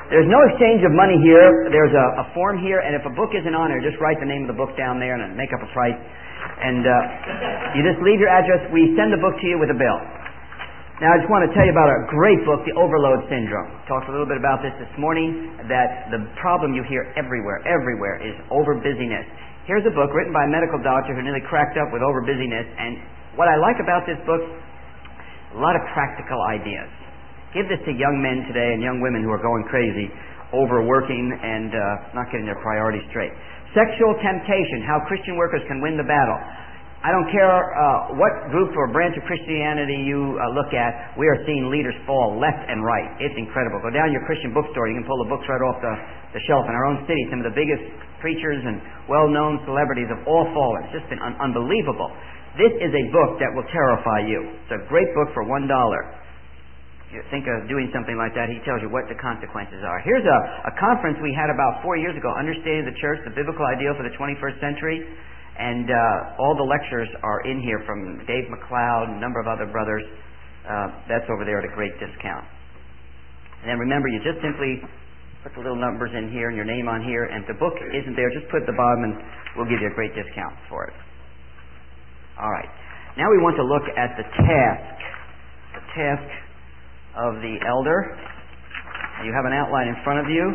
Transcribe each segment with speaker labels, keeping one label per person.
Speaker 1: There's no exchange of money here. There's a form here, and if a book isn't on there, just write the name of the book down there and make up a price. And you just leave your address. We send the book to you with a bill. Now, I just want to tell you about a great book, The Overload Syndrome. Talked a little bit about this morning, that the problem you hear everywhere, is over-busyness. Here's a book written by a medical doctor who nearly cracked up with over-busyness, and what I like about this book, a lot of practical ideas. Give this to young men today and young women who are going crazy, overworking and not getting their priorities straight. Sexual Temptation, How Christian Workers Can Win the Battle. I don't care what group or branch of Christianity you look at, we are seeing leaders fall left and right. It's incredible. Go down to your Christian bookstore, you can pull the books right off the shelf. In our own city, some of the biggest preachers and well-known celebrities have all fallen. It's just been unbelievable. This is a book that will terrify you. It's a great book for $1. You think of doing something like that, he tells you what the consequences are. Here's a conference we had about 4 years ago, Understanding the Church, the Biblical Ideal for the 21st Century. And all the lectures are in here from Dave McLeod and a number of other brothers. That's over there at a great discount. And then remember, you just simply put the little numbers in here and your name on here. And if the book isn't there, just put it at the bottom and we'll give you a great discount for it. All right. Now we want to look at the task of the elder. You have an outline in front of you.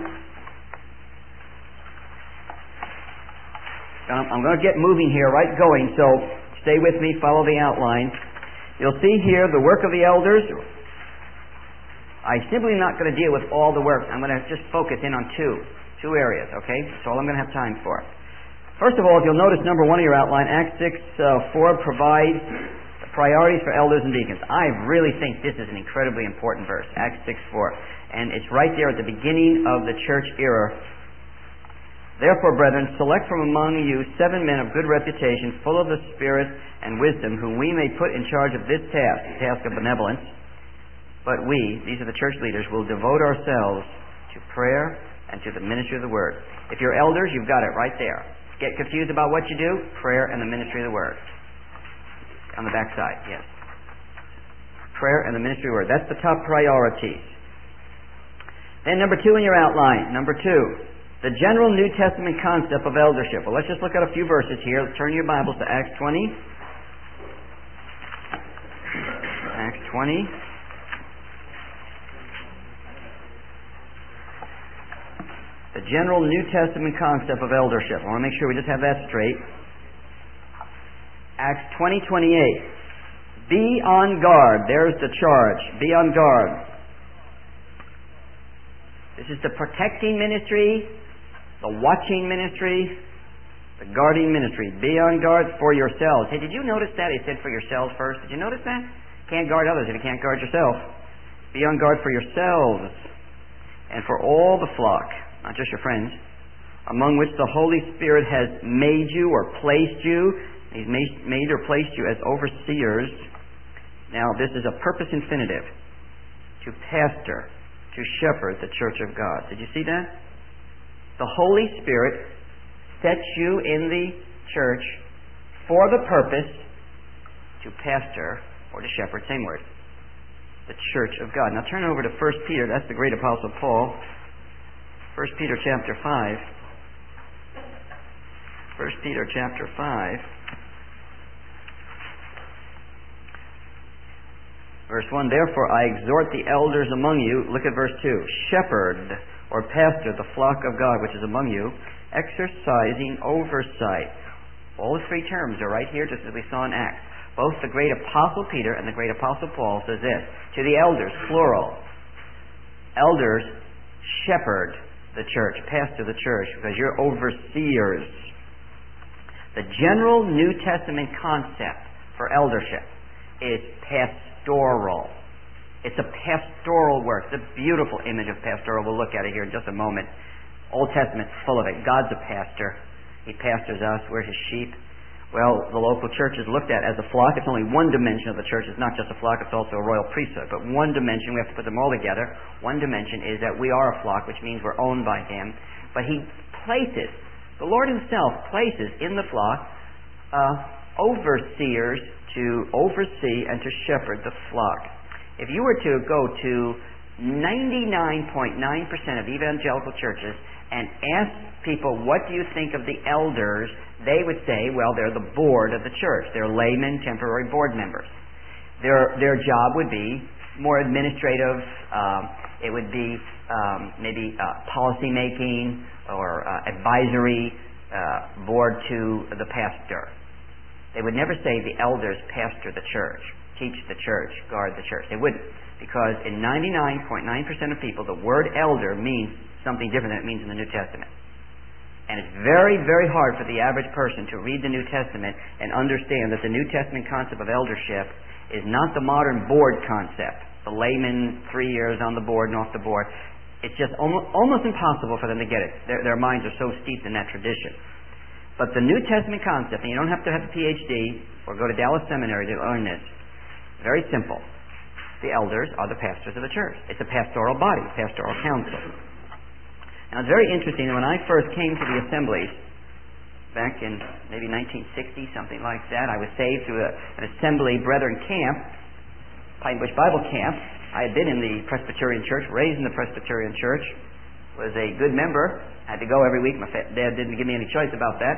Speaker 1: I'm going to get moving here, right going, so stay with me, follow the outline. You'll see here the work of the elders. I'm simply not going to deal with all the work. I'm going to just focus in on two areas, okay? That's all I'm going to have time for. First of all, if you'll notice number 1 of your outline, Acts 6:4 provides priorities for elders and deacons. I really think this is an incredibly important verse, Acts 6:4. And it's right there at the beginning of the church era. Therefore, brethren, select from among you 7 men of good reputation, full of the Spirit and wisdom, whom we may put in charge of this task, the task of benevolence. But we, these are the church leaders, will devote ourselves to prayer and to the ministry of the Word. If you're elders, you've got it right there. Get confused about what you do? Prayer and the ministry of the Word. On the back side, yes. Prayer and the ministry of the Word. That's the top priorities. Then number 2 in your outline. Number 2. The general New Testament concept of eldership. Well, let's just look at a few verses here. Turn your Bibles to Acts 20. Acts 20. The general New Testament concept of eldership. I want to make sure we just have that straight. Acts 20:28. Be on guard. There's the charge. Be on guard. This is the protecting ministry, the watching ministry, the guarding ministry. Be on guard for yourselves. Hey, did you notice that? He said for yourselves first. Did you notice that? Can't guard others if you can't guard yourself. Be on guard for yourselves and for all the flock, not just your friends, among which the Holy Spirit has made you or placed you. He's made or placed you as overseers. Now, this is a purpose infinitive. To pastor, to shepherd the church of God. Did you see that? The Holy Spirit sets you in the church for the purpose to pastor or to shepherd, same word, the church of God. Now turn over to 1 Peter, that's the great Apostle Paul. 1 Peter chapter 5. 1 Peter chapter 5. Verse 1, therefore I exhort the elders among you, look at verse 2, shepherd or pastor the flock of God which is among you, exercising oversight. All the 3 terms are right here, just as we saw in Acts. Both the great Apostle Peter and the great Apostle Paul says this, to the elders, plural. Elders shepherd the church, pastor the church, because you're overseers. The general New Testament concept for eldership is pastoral. It's a pastoral work. It's a beautiful image of pastoral. We'll look at it here in just a moment. Old Testament's full of it. God's a pastor. He pastors us. We're His sheep. Well, the local church is looked at as a flock. It's only one dimension of the church. It's not just a flock. It's also a royal priesthood. But one dimension, we have to put them all together. One dimension is that we are a flock, which means we're owned by Him. But He places, the Lord Himself places in the flock overseers to oversee and to shepherd the flock. If you were to go to 99.9% of evangelical churches and ask people, what do you think of the elders? They would say, well, they're the board of the church. They're laymen, temporary board members. Their job would be more administrative. It would be maybe policy making or advisory board to the pastor. They would never say the elders pastor the church, teach the church, guard the church. They wouldn't, because in 99.9% of people, the word elder means something different than it means in the New Testament. And it's very, very hard for the average person to read the New Testament and understand that the New Testament concept of eldership is not the modern board concept. The layman, 3 years on the board and off the board. It's just almost impossible for them to get it. Their minds are so steeped in that tradition. But the New Testament concept, and you don't have to have a PhD or go to Dallas Seminary to learn this, very simple. The elders are the pastors of the church. It's a pastoral body, pastoral council. Now, it's very interesting that when I first came to the assemblies, back in maybe 1960, something like that, I was saved through an assembly brethren camp, Pine Bush Bible camp. I had been in the Presbyterian church, raised in the Presbyterian church, was a good member, had to go every week. My dad didn't give me any choice about that.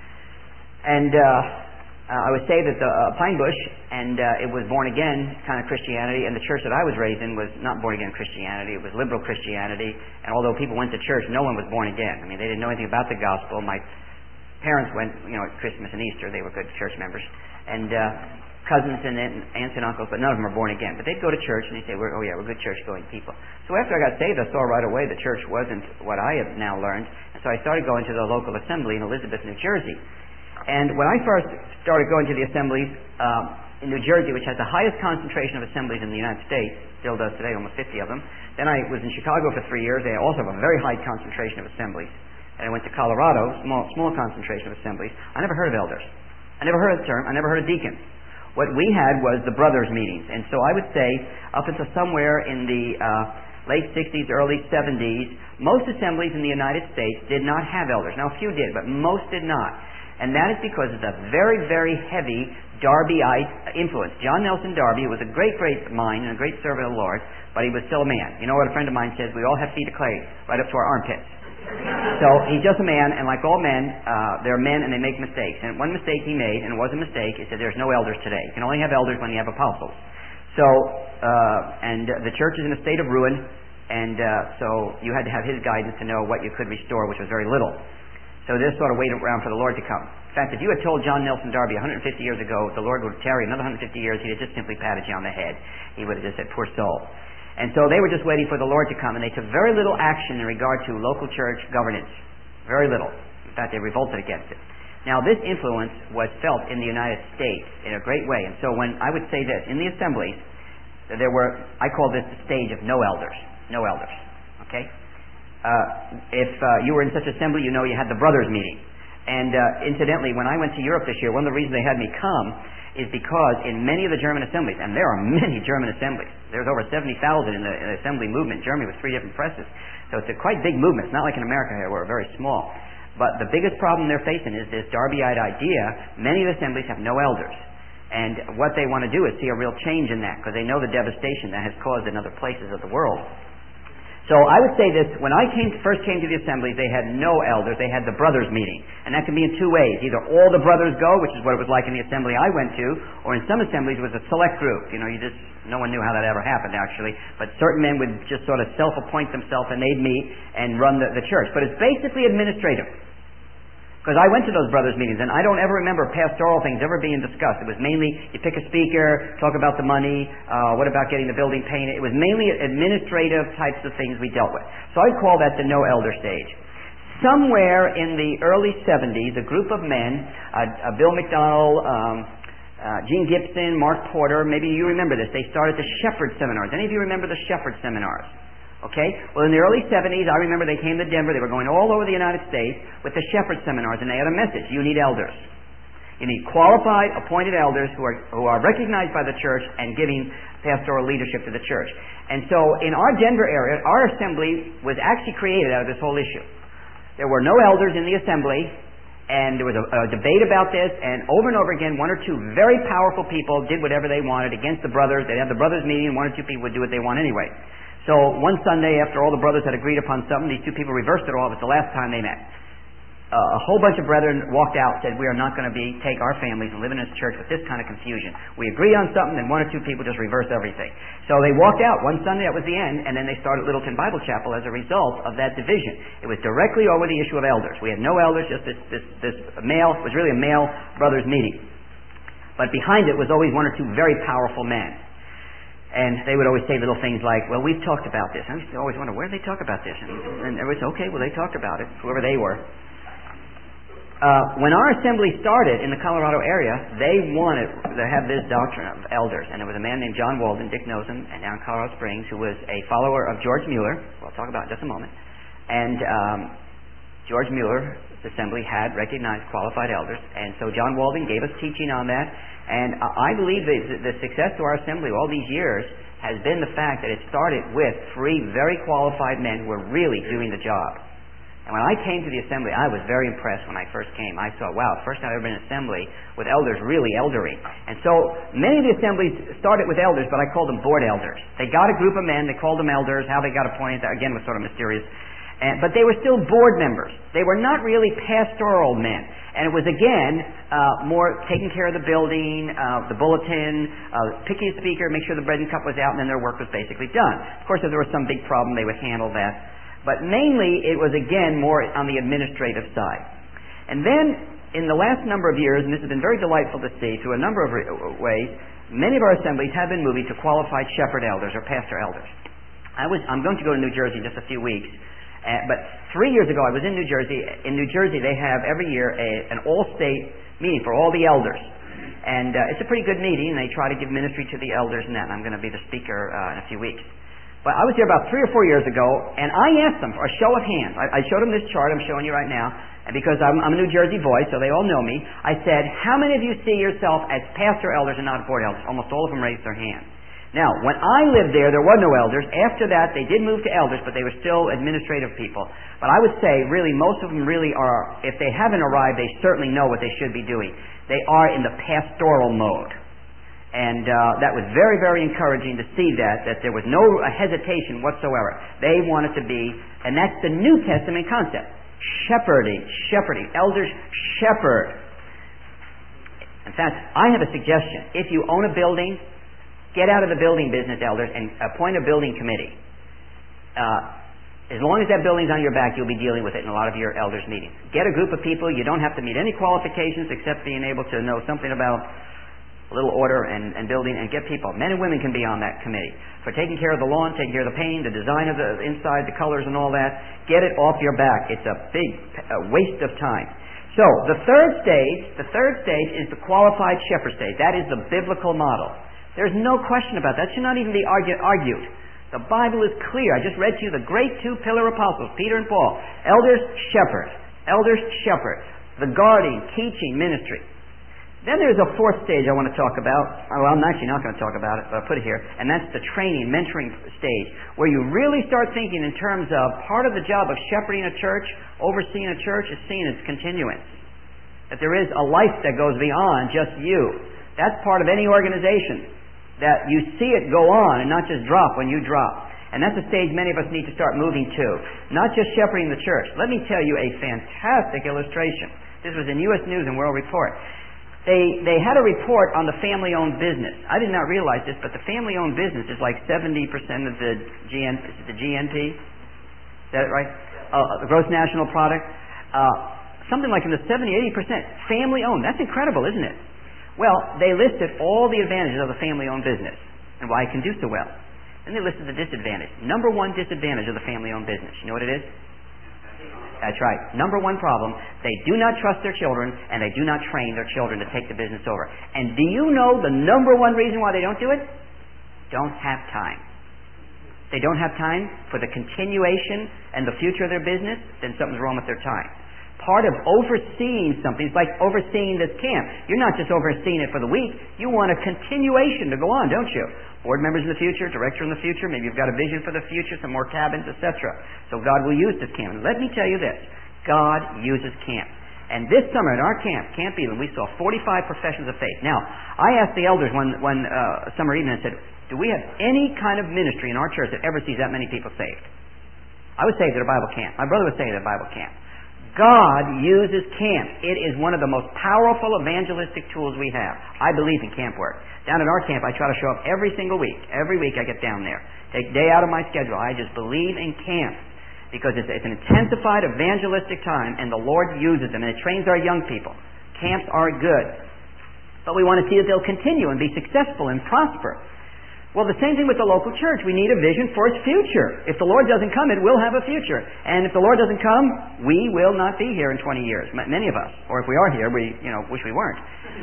Speaker 1: And I was saved at the Pine Bush, and it was born-again kind of Christianity, and the church that I was raised in was not born-again Christianity. It was liberal Christianity, and although people went to church, no one was born again. I mean, they didn't know anything about the gospel. My parents went, at Christmas and Easter. They were good church members. And cousins and aunts and uncles, but none of them were born again. But they'd go to church, and they'd say, we're good church-going people. So after I got saved, I saw right away the church wasn't what I have now learned, and so I started going to the local assembly in Elizabeth, New Jersey. And when I first started going to the assemblies in New Jersey, which has the highest concentration of assemblies in the United States, still does today, almost 50 of them. Then I was in Chicago for 3 years. They also have a very high concentration of assemblies. And I went to Colorado, small concentration of assemblies. I never heard of elders. I never heard of the term. I never heard of deacons. What we had was the brothers' meetings. And so I would say up until somewhere in the late 60s, early 70s, most assemblies in the United States did not have elders. Now, a few did, but most did not. And that is because of the very, very heavy Darbyite influence. John Nelson Darby was a great, great mind and a great servant of the Lord, but he was still a man. You know what a friend of mine says? We all have feet of clay right up to our armpits. So he's just a man, and like all men, they're men and they make mistakes. And one mistake he made, and it was a mistake, he said there's no elders today. You can only have elders when you have apostles. So, and the church is in a state of ruin, and so you had to have his guidance to know what you could restore, which was very little. So this sort of waited around for the Lord to come. In fact, if you had told John Nelson Darby 150 years ago the Lord would tarry another 150 years, he'd have just simply patted you on the head. He would have just said, poor soul. And so they were just waiting for the Lord to come, and they took very little action in regard to local church governance. Very little. In fact, they revolted against it. Now, this influence was felt in the United States in a great way. And so when I would say this, in the assemblies, there were, I call this the stage of no elders. No elders. Okay? If you were in such assembly, you know you had the brothers meeting. And incidentally, when I went to Europe this year, one of the reasons they had me come is because in many of the German assemblies, and there are many German assemblies, there's over 70,000 in the assembly movement in Germany with 3 different presses. So it's a quite big movement. It's not like in America here where we're very small. But the biggest problem they're facing is this Darbyite idea. Many of the assemblies have no elders. And what they want to do is see a real change in that, because they know the devastation that has caused in other places of the world. So I would say this, when I first came to the assemblies, they had no elders, they had the brothers meeting. And that can be in 2 ways. Either all the brothers go, which is what it was like in the assembly I went to, or in some assemblies it was a select group. No one knew how that ever happened actually, but certain men would just sort of self-appoint themselves and they'd meet and run the church. But it's basically administrative. Because I went to those brothers' meetings, and I don't ever remember pastoral things ever being discussed. It was mainly, you pick a speaker, talk about the money, what about getting the building painted. It was mainly administrative types of things we dealt with. So I'd call that the no elder stage. Somewhere in the early 70s, a group of men, Bill McDonald, Gene Gibson, Mark Porter, maybe you remember this, they started the Shepherd Seminars. Any of you remember the Shepherd Seminars? Okay? Well, in the early 70s, I remember they came to Denver. They were going all over the United States with the Shepherd Seminars, and they had a message. You need elders. You need qualified, appointed elders who are recognized by the church and giving pastoral leadership to the church. And so in our Denver area, our assembly was actually created out of this whole issue. There were no elders in the assembly, and there was a debate about this, and over again, 1 or 2 very powerful people did whatever they wanted against the brothers. They'd have the brothers meeting, and 1 or 2 people would do what they want anyway. So one Sunday, after all the brothers had agreed upon something, these two people reversed it all. It was the last time they met. A whole bunch of brethren walked out and said, we are not going to take our families and live in this church with this kind of confusion. We agree on something, and one or two people just reverse everything. So they walked out. One Sunday, that was the end, and then they started Littleton Bible Chapel as a result of that division. It was directly over the issue of elders. We had no elders, just this male, it was really a male brothers meeting. But behind it was always one or two very powerful men. And they would always say little things like, well, we've talked about this. I used to always wonder, where did they talk about this? And everybody said, okay, well, they talked about it, whoever they were. When our assembly started in the Colorado area, they wanted to have this doctrine of elders. And there was a man named John Walden, Dick knows him, and down in Colorado Springs, who was a follower of George Mueller, who I'll talk about in just a moment. And George Mueller's assembly had recognized qualified elders. And so John Walden gave us teaching on that. And I believe that the success to our assembly all these years has been the fact that it started with 3 very qualified men who were really doing the job. And when I came to the assembly, I was very impressed when I first came. I saw, wow, first time I've ever been in an assembly with elders really eldering. And so many of the assemblies started with elders, but I called them board elders. They got a group of men, they called them elders. How they got appointed, that again was sort of mysterious. But they were still board members. They were not really pastoral men. And it was, again, more taking care of the building, the bulletin, picking a speaker, make sure the bread and cup was out, and then their work was basically done. Of course, if there was some big problem, they would handle that. But mainly, it was, again, more on the administrative side. And then, in the last number of years, and this has been very delightful to see through a number of ways, many of our assemblies have been moving to qualified shepherd elders or pastor elders. I'm going to go to New Jersey in just a few weeks. But 3 years ago, I was in New Jersey. In New Jersey, they have every year an all-state meeting for all the elders. And it's a pretty good meeting. They try to give ministry to the elders and that. And I'm going to be the speaker in a few weeks. But I was here about 3 or 4 years ago, and I asked them for a show of hands. I showed them this chart I'm showing you right now, and because I'm a New Jersey boy, so they all know me, I said, how many of you see yourself as pastor elders and not board elders? Almost all of them raised their hand. Now, when I lived there were no elders. After that, they did move to elders, but they were still administrative people. But I would say, really, most of them really are, if they haven't arrived, they certainly know what they should be doing. They are in the pastoral mode. And that was very, very encouraging to see that there was no hesitation whatsoever. They wanted to be, and that's the New Testament concept. Shepherding. Elders shepherd. In fact, I have a suggestion. If you own a building, get out of the building business, elders, and appoint a building committee. As long as that building's on your back, you'll be dealing with it in a lot of your elders' meetings. Get a group of people. You don't have to meet any qualifications except being able to know something about a little order and building, and get people. Men and women can be on that committee. For taking care of the lawn, taking care of the painting, the design of the inside, the colors and all that, get it off your back. It's a big waste of time. So, the third stage is the qualified shepherd stage. That is the biblical model. There's no question about that. That should not even be argued. The Bible is clear. I just read to you the great 2 pillar apostles, Peter and Paul. Elders, shepherd. Elders, shepherd. The guarding, teaching, ministry. Then there's a 4th stage I want to talk about. Well, I'm actually not going to talk about it, but I'll put it here. And that's the training, mentoring stage, where you really start thinking in terms of part of the job of shepherding a church, overseeing a church, is seen as continuance. That there is a life that goes beyond just you. That's part of any organization. That you see it go on and not just drop when you drop. And that's a stage many of us need to start moving to. Not just shepherding the church. Let me tell you a fantastic illustration. This was in U.S. News and World Report. They had a report on the family-owned business. I did not realize this, but the family-owned business is like 70% of the GNP. Is that right? The gross national product. Something like in the 70-80% family-owned. That's incredible, isn't it? Well, they listed all the advantages of the family-owned business and why it can do so well. And they listed the disadvantage. Number 1 disadvantage of the family-owned business. You know what it is? That's right. Number 1 problem, they do not trust their children, and they do not train their children to take the business over. And do you know the number 1 reason why they don't do it? Don't have time. They don't have time for the continuation and the future of their business, then something's wrong with their time. Part of overseeing something is like overseeing this camp. You're not just overseeing it for the week. You want a continuation to go on, don't you? Board members in the future, director in the future, maybe you've got a vision for the future, some more cabins, etc. So God will use this camp. And let me tell you this. God uses camp. And this summer at our camp, Camp Elam, we saw 45 professions of faith. Now, I asked the elders one summer evening and said, do we have any kind of ministry in our church that ever sees that many people saved? I was saved at a Bible camp. My brother was saved at a Bible camp. God uses camp. It is one of the most powerful evangelistic tools we have. I believe in camp work. Down at our camp, I try to show up every single week. Every week I get down there. Take a day out of my schedule. I just believe in camp because it's an intensified evangelistic time, and the Lord uses them, and it trains our young people. Camps are good. But we want to see that they'll continue and be successful and prosper. Well, the same thing with the local church. We need a vision for its future. If the Lord doesn't come, it will have a future. And if the Lord doesn't come, we will not be here in 20 years. Many of us. Or if we are here, we wish we weren't.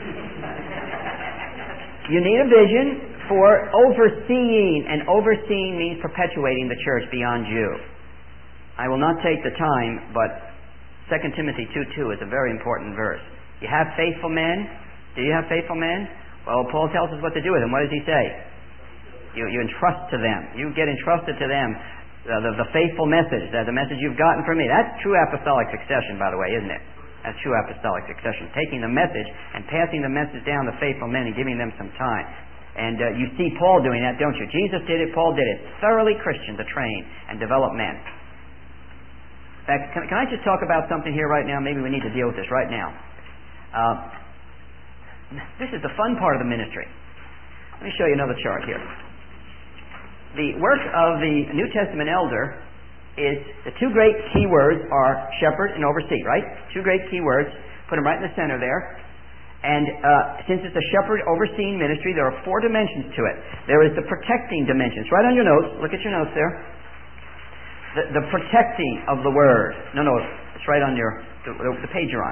Speaker 1: You need a vision for overseeing. And overseeing means perpetuating the church beyond you. I will not take the time, but 2 Timothy 2:2 is a very important verse. You have faithful men. Do you have faithful men? Well, Paul tells us what to do with them. What does he say? You entrust to them. You get entrusted to them the faithful message, the message you've gotten from me. That's true apostolic succession, by the way, isn't it? That's true apostolic succession. Taking the message and passing the message down to faithful men and giving them some time. And you see Paul doing that, don't you? Jesus did it. Paul did it. Thoroughly Christian to train and develop men. In fact, can I just talk about something here right now? Maybe we need to deal with this right now. This is the fun part of the ministry. Let me show you another chart here. The work of the New Testament elder is, the two great key words are shepherd and oversee, right? Two great key words. Put them right in the center there. And since it's a shepherd overseeing ministry, there are 4 dimensions to it. There is the protecting dimension. It's right on your notes. Look at your notes there. The protecting of the word. No, it's right on the page you're on.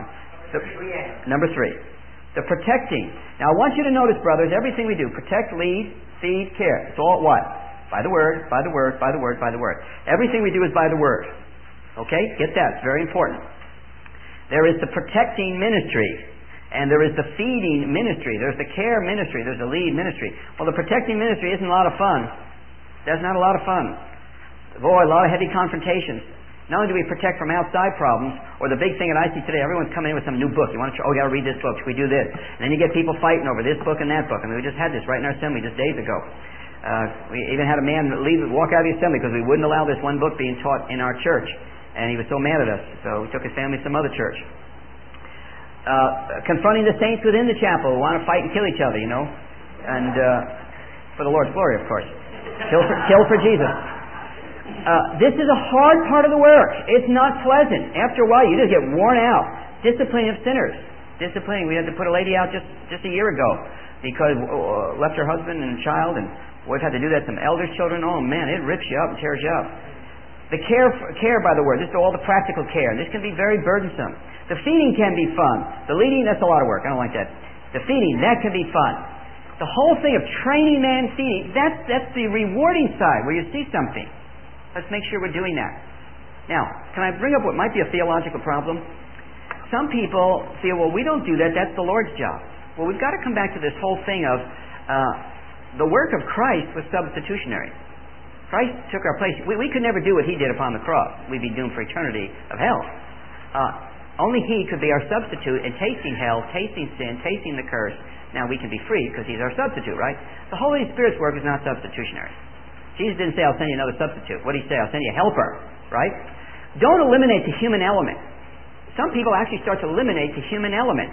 Speaker 1: Number 3. The protecting. Now I want you to notice, brothers, everything we do, protect, lead, feed, care. It's all what? By the word, by the word, by the word, by the word. Everything we do is by the word. Okay? Get that. It's very important. There is the protecting ministry. And there is the feeding ministry. There's the care ministry. There's the lead ministry. Well, the protecting ministry isn't a lot of fun. That's not a lot of fun. Boy, a lot of heavy confrontations. Not only do we protect from outside problems, or the big thing that I see today, everyone's coming in with some new book. You want to, you got to read this book. Should we do this? And then you get people fighting over this book and that book. I mean, we just had this right in our assembly just days ago. We even had a man walk out of the assembly because we wouldn't allow this one book being taught in our church. And he was so mad at us. So we took his family to some other church. Confronting the saints within the chapel who want to fight and kill each other, And for the Lord's glory, of course. Kill for Jesus. This is a hard part of the work. It's not pleasant. After a while, you just get worn out. Disciplining of sinners. Disciplining. We had to put a lady out just a year ago because left her husband and child, and we've had to do that to some elders' children. Oh man, it rips you up and tears you up. The care by the word. This is all the practical care. This can be very burdensome. The feeding can be fun. The leading, that's a lot of work. I don't like that. The feeding, that can be fun. The whole thing of training man feeding, that's the rewarding side where you see something. Let's make sure we're doing that. Now, can I bring up what might be a theological problem? Some people feel, well, we don't do that. That's the Lord's job. Well, we've got to come back to this whole thing of the work of Christ was substitutionary. Christ took our place. We could never do what He did upon the cross. We'd be doomed for eternity of hell. Only He could be our substitute in tasting hell, tasting sin, tasting the curse. Now we can be free because He's our substitute, right? The Holy Spirit's work is not substitutionary. Jesus didn't say, I'll send you another substitute. What did He say? I'll send you a helper, right? Don't eliminate the human element. Some people actually start to eliminate the human element.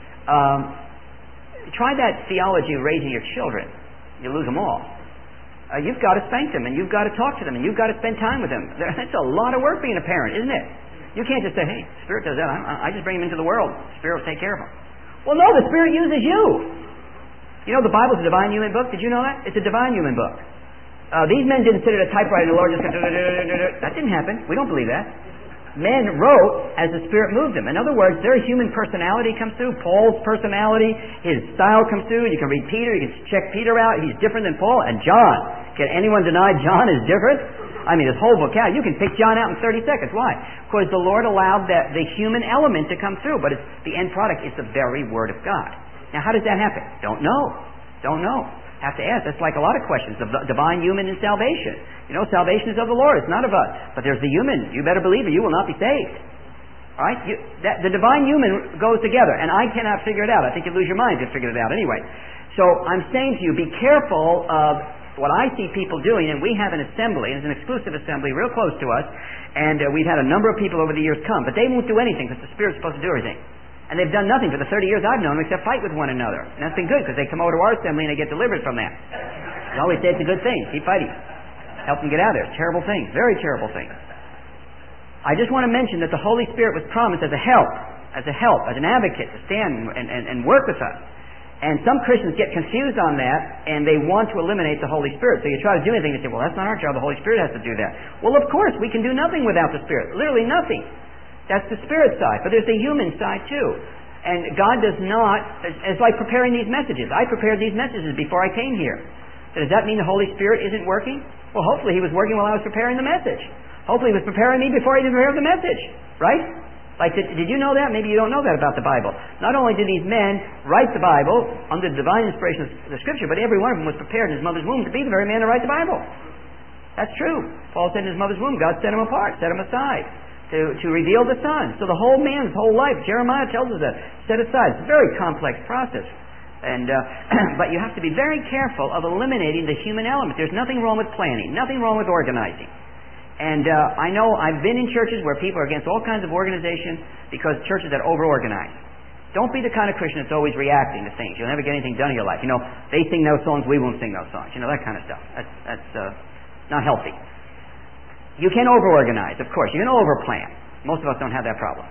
Speaker 1: Try that theology of raising your children. You lose them all. You've got to spank them, and you've got to talk to them, and you've got to spend time with them. That's a lot of work being a parent, isn't it? You can't just say, hey, Spirit does that. I just bring them into the world. Spirit will take care of them. Well, no, the Spirit uses you. You know, the Bible's a divine human book. Did you know that? It's a divine human book. These men didn't sit at a typewriter and the Lord just that didn't happen. We don't believe that. Men wrote as the Spirit moved them. In other words, their human personality comes through. Paul's personality, his style comes through. You can read Peter. You can check Peter out. He's different than Paul. And John. Can anyone deny John is different? I mean, his whole vocabulary. You can pick John out in 30 seconds. Why? Because the Lord allowed the human element to come through. But the end product is the very Word of God. Now, how does that happen? Don't know. Don't know. Have to ask. That's like a lot of questions. The divine, human, and salvation. You know, salvation is of the Lord. It's not of us. But there's the human. You better believe it. You will not be saved. All right? The divine human goes together, and I cannot figure it out. I think you'd lose your mind if you figured it out anyway. So I'm saying to you, be careful of what I see people doing, and we have an assembly, it's an exclusive assembly real close to us, and we've had a number of people over the years come, but they won't do anything because the Spirit's supposed to do everything. And they've done nothing for the 30 years I've known them except fight with one another. And that's been good because they come over to our assembly and they get delivered from that. I always say it's a good thing. Keep fighting. Help them get out of there. Terrible thing. Very terrible thing. I just want to mention that the Holy Spirit was promised as a help, as an advocate to stand and work with us. And some Christians get confused on that and they want to eliminate the Holy Spirit. So you try to do anything and say, well, that's not our job. The Holy Spirit has to do that. Well, of course, we can do nothing without the Spirit. Literally nothing. That's the Spirit side. But there's the human side too. And God does not, it's like preparing these messages. I prepared these messages before I came here. So does that mean the Holy Spirit isn't working? Well, hopefully He was working while I was preparing the message. Hopefully He was preparing me before I even prepared the message. Right? Like, did you know that? Maybe you don't know that about the Bible. Not only did these men write the Bible under the divine inspiration of the Scripture, but every one of them was prepared in his mother's womb to be the very man to write the Bible. That's true. Paul said in his mother's womb, God set him apart, set him aside to reveal the Son. So the whole man's whole life, Jeremiah tells us that, set aside. It's a very complex process. And but you have to be very careful of eliminating the human element. There's nothing wrong with planning, nothing wrong with organizing. And I know I've been in churches where people are against all kinds of organization because churches that over-organize. Don't be the kind of Christian that's always reacting to things. You'll never get anything done in your life. You know, they sing those songs, we won't sing those songs. You know, that kind of stuff. That's not healthy. You can over-organize, of course. You can over-plan. Most of us don't have that problem.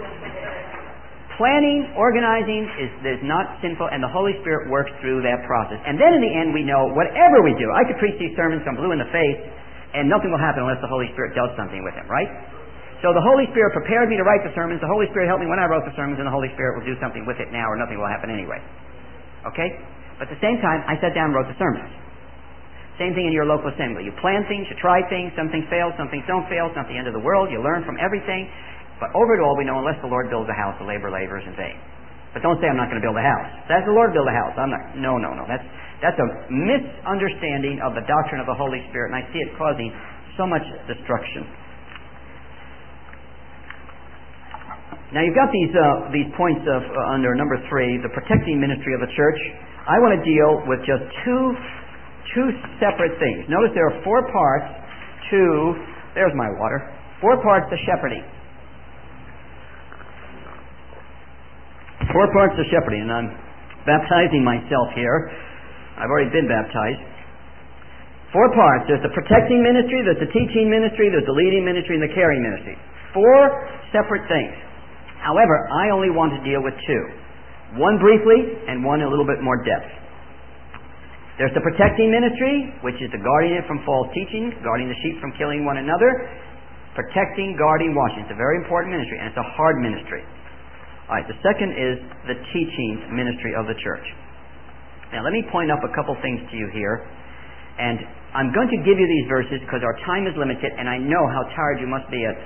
Speaker 1: Planning, organizing is not sinful, and the Holy Spirit works through that process. And then in the end, we know whatever we do. I could preach these sermons till I'm blue in the face, and nothing will happen unless the Holy Spirit does something with them, right? So the Holy Spirit prepared me to write the sermons. The Holy Spirit helped me when I wrote the sermons, and the Holy Spirit will do something with it now, or nothing will happen anyway. Okay? But at the same time, I sat down and wrote the sermons. Same thing in your local assembly. You plan things, you try things, some things fail, some things don't fail. It's not the end of the world. You learn from everything. But over it all, we know unless the Lord builds a house, the labor labors in vain. But don't say I'm not going to build a house. That's the Lord build a house. I'm not. No. That's a misunderstanding of the doctrine of the Holy Spirit, and I see it causing so much destruction. Now you've got these points of under number 3, the protecting ministry of the church. I want to deal with just two separate things. Notice there are 4 parts to, there's my water, 4 parts to shepherding. 4 parts to shepherding, and I'm baptizing myself here. I've already been baptized. 4 parts. There's the protecting ministry, there's the teaching ministry, there's the leading ministry, and the caring ministry. 4 separate things. However, I only want to deal with 2. One briefly, and one a little bit more depth. There's the protecting ministry, which is the guarding it from false teaching, guarding the sheep from killing one another, protecting, guarding, washing. It's a very important ministry, and it's a hard ministry. All right, the second is the teaching ministry of the church. Now, let me point up a couple things to you here, and I'm going to give you these verses because our time is limited, and I know how tired you must be at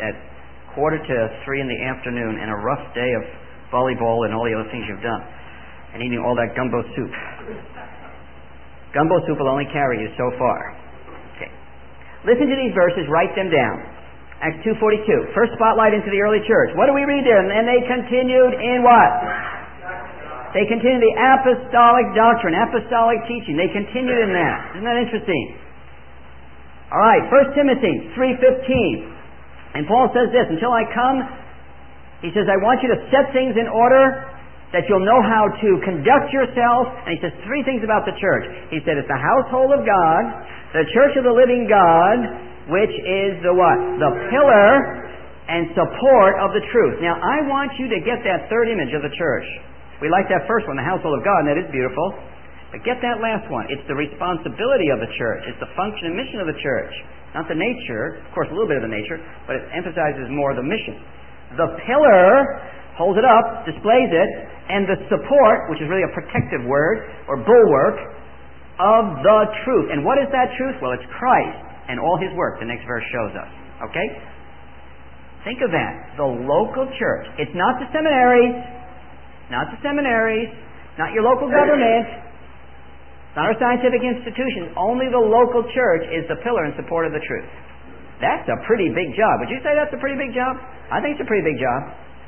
Speaker 1: 2:45 in the afternoon and a rough day of volleyball and all the other things you've done, and eating all that gumbo soup. Gumbo soup will only carry you so far. Okay. Listen to these verses, write them down. Acts 2:42. First spotlight into the early church. What do we read there? And they continued in what? They continued the apostolic doctrine, apostolic teaching. They continued in that. Isn't that interesting? All right, 1 Timothy 3:15. And Paul says this, until I come, he says, I want you to set things in order that you'll know how to conduct yourself. And he says 3 things about the church. He said it's the household of God, the church of the living God, which is the what? The pillar and support of the truth. Now, I want you to get that third image of the church. We like that first one, the household of God, and that is beautiful. But get that last one. It's the responsibility of the church. It's the function and mission of the church. Not the nature, of course a little bit of the nature, but it emphasizes more the mission. The pillar holds it up, displays it, and the support, which is really a protective word, or bulwark, of the truth. And what is that truth? Well, it's Christ and all His work, the next verse shows us. Okay? Think of that. The local church. It's not the seminaries, not your local government, not our scientific institutions. Only the local church is the pillar and support of the truth. That's a pretty big job. Would you say that's a pretty big job? I think it's a pretty big job.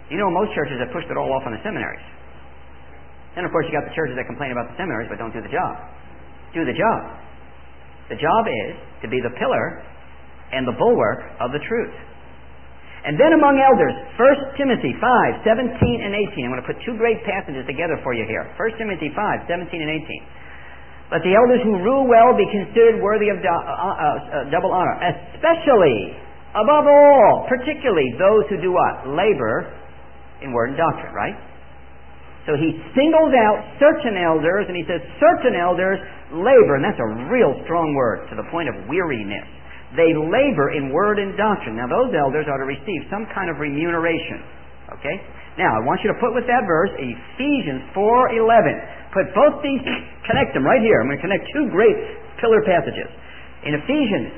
Speaker 1: You know, most churches have pushed it all off on the seminaries. And of course you got the churches that complain about the seminaries but don't do the job. Do the job. The job is to be the pillar and the bulwark of the truth. And then among elders, 1 Timothy 5, 17 and 18. I'm going to put two great passages together for you here. 1 Timothy 5, 17 and 18. Let the elders who rule well be considered worthy of double honor, especially, above all, particularly those who do what? Labor in word and doctrine, right? So he singles out certain elders, and he says certain elders labor, and that's a real strong word, to the point of weariness. They labor in word and doctrine. Now those elders are to receive some kind of remuneration. Okay? Now I want you to put with that verse Ephesians 4:11. Put both these, connect them right here. I'm going to connect two great pillar passages. In Ephesians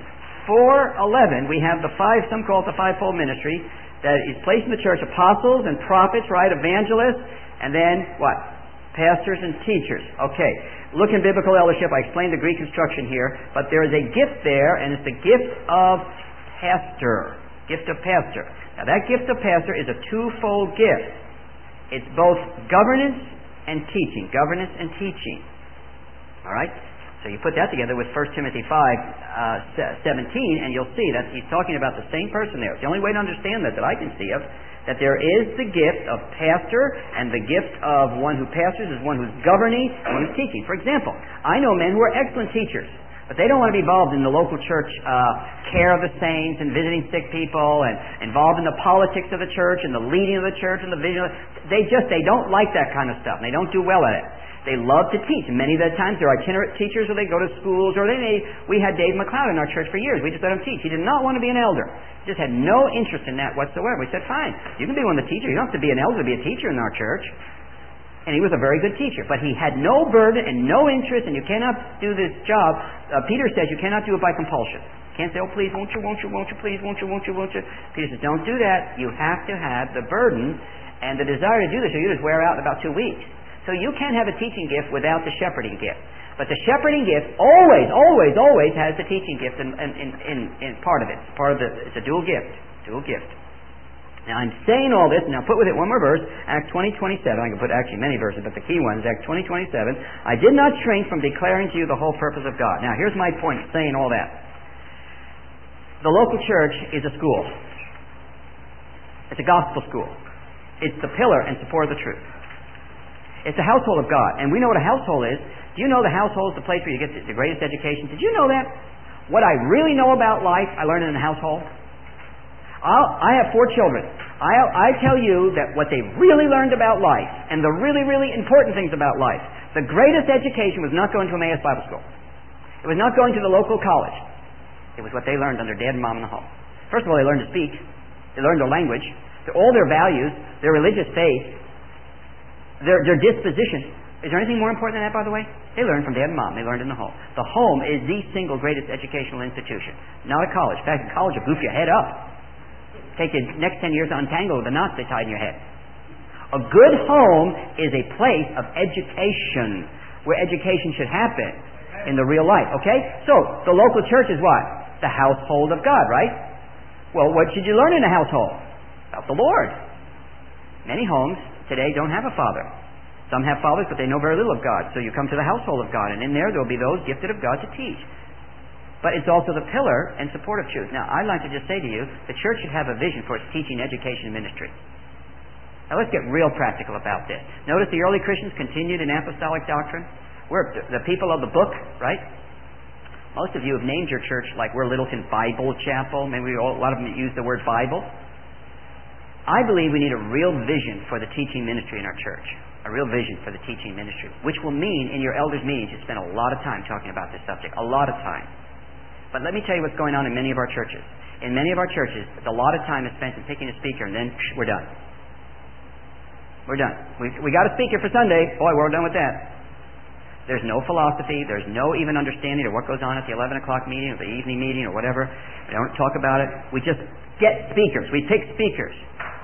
Speaker 1: 4:11 we have some call it the fivefold ministry that is placed in the church: apostles and prophets, right? Evangelists, and then what? Pastors and teachers. Okay. Look in biblical eldership. I explained the Greek construction here, but there is a gift there, and it's the gift of pastor. Gift of pastor. Now that gift of pastor is a twofold gift. It's both governance and teaching. Governance and teaching. All right? So you put that together with 1 Timothy 5:17, and you'll see that he's talking about the same person there. It's the only way to understand that I can see of, that there is the gift of pastor, and the gift of one who pastors is one who's governing and one who's teaching. For example, I know men who are excellent teachers, but they don't want to be involved in the local church care of the saints and visiting sick people and involved in the politics of the church and the leading of the church and the vision. They don't like that kind of stuff, and they don't do well at it. They love to teach, and many of the times they're itinerant teachers, or they go to schools, or we had Dave McLeod in our church for years. We just let him teach. He did not want to be an elder. He just had no interest in that whatsoever. We said, fine, you can be one of the teachers. You don't have to be an elder to be a teacher in our church. And he was a very good teacher, but he had no burden and no interest, and you cannot do this job. Peter says you cannot do it by compulsion. You can't say, oh please, won't you, please, won't you. Peter says, don't do that. You have to have the burden and the desire to do this, or you just wear out in about 2 weeks. So you can't have a teaching gift without the shepherding gift. But the shepherding gift always has the teaching gift in part of it. It's a dual gift. Now I'm saying all this, now put with it one more verse, Acts 20:27. I can put actually many verses, but the key one is Acts 20:27. I did not shrink from declaring to you the whole purpose of God. Now here's my point, saying all that. The local church is a school. It's a gospel school. It's the pillar and support of the truth. It's the household of God. And we know what a household is. Do you know the household is the place where you get the greatest education? Did you know that? What I really know about life, I learned in a household. I have 4 children. I tell you that what they really learned about life, and the really, really important things about life, the greatest education was not going to Emmaus Bible School. It was not going to the local college. It was what they learned under Dad and Mom in the home. First of all, they learned to speak. They learned their language. All their values, their religious faith, their disposition. Is there anything more important than that, by the way? They learned from Dad and Mom. They learned in the home. The home is the single greatest educational institution. Not a college. In fact, a college will goof your head up. Take the next 10 years to untangle the knots they tied in your head. A good home is a place of education, where education should happen in the real life. Okay? So, the local church is what? The household of God, right? Well, what should you learn in a household? About the Lord. Many homes today don't have a father. Some have fathers, but they know very little of God. So you come to the household of God, and in there will be those gifted of God to teach. But it's also the pillar and support of truth. Now, I'd like to just say to you, the church should have a vision for its teaching, education, and ministry. Now, let's get real practical about this. Notice the early Christians continued in apostolic doctrine. We're the people of the book, right? Most of you have named your church like we're Littleton Bible Chapel. Maybe a lot of them use the word Bible. I believe we need a real vision for the teaching ministry in our church. A real vision for the teaching ministry. Which will mean in your elders' meetings you spend a lot of time talking about this subject. A lot of time. But let me tell you what's going on in many of our churches. In many of our churches, a lot of time is spent in picking a speaker, and then we're done. We're done. We got a speaker for Sunday. Boy, we're done with that. There's no philosophy. There's no even understanding of what goes on at the 11 o'clock meeting or the evening meeting or whatever. We don't talk about it. We just get speakers. We pick speakers.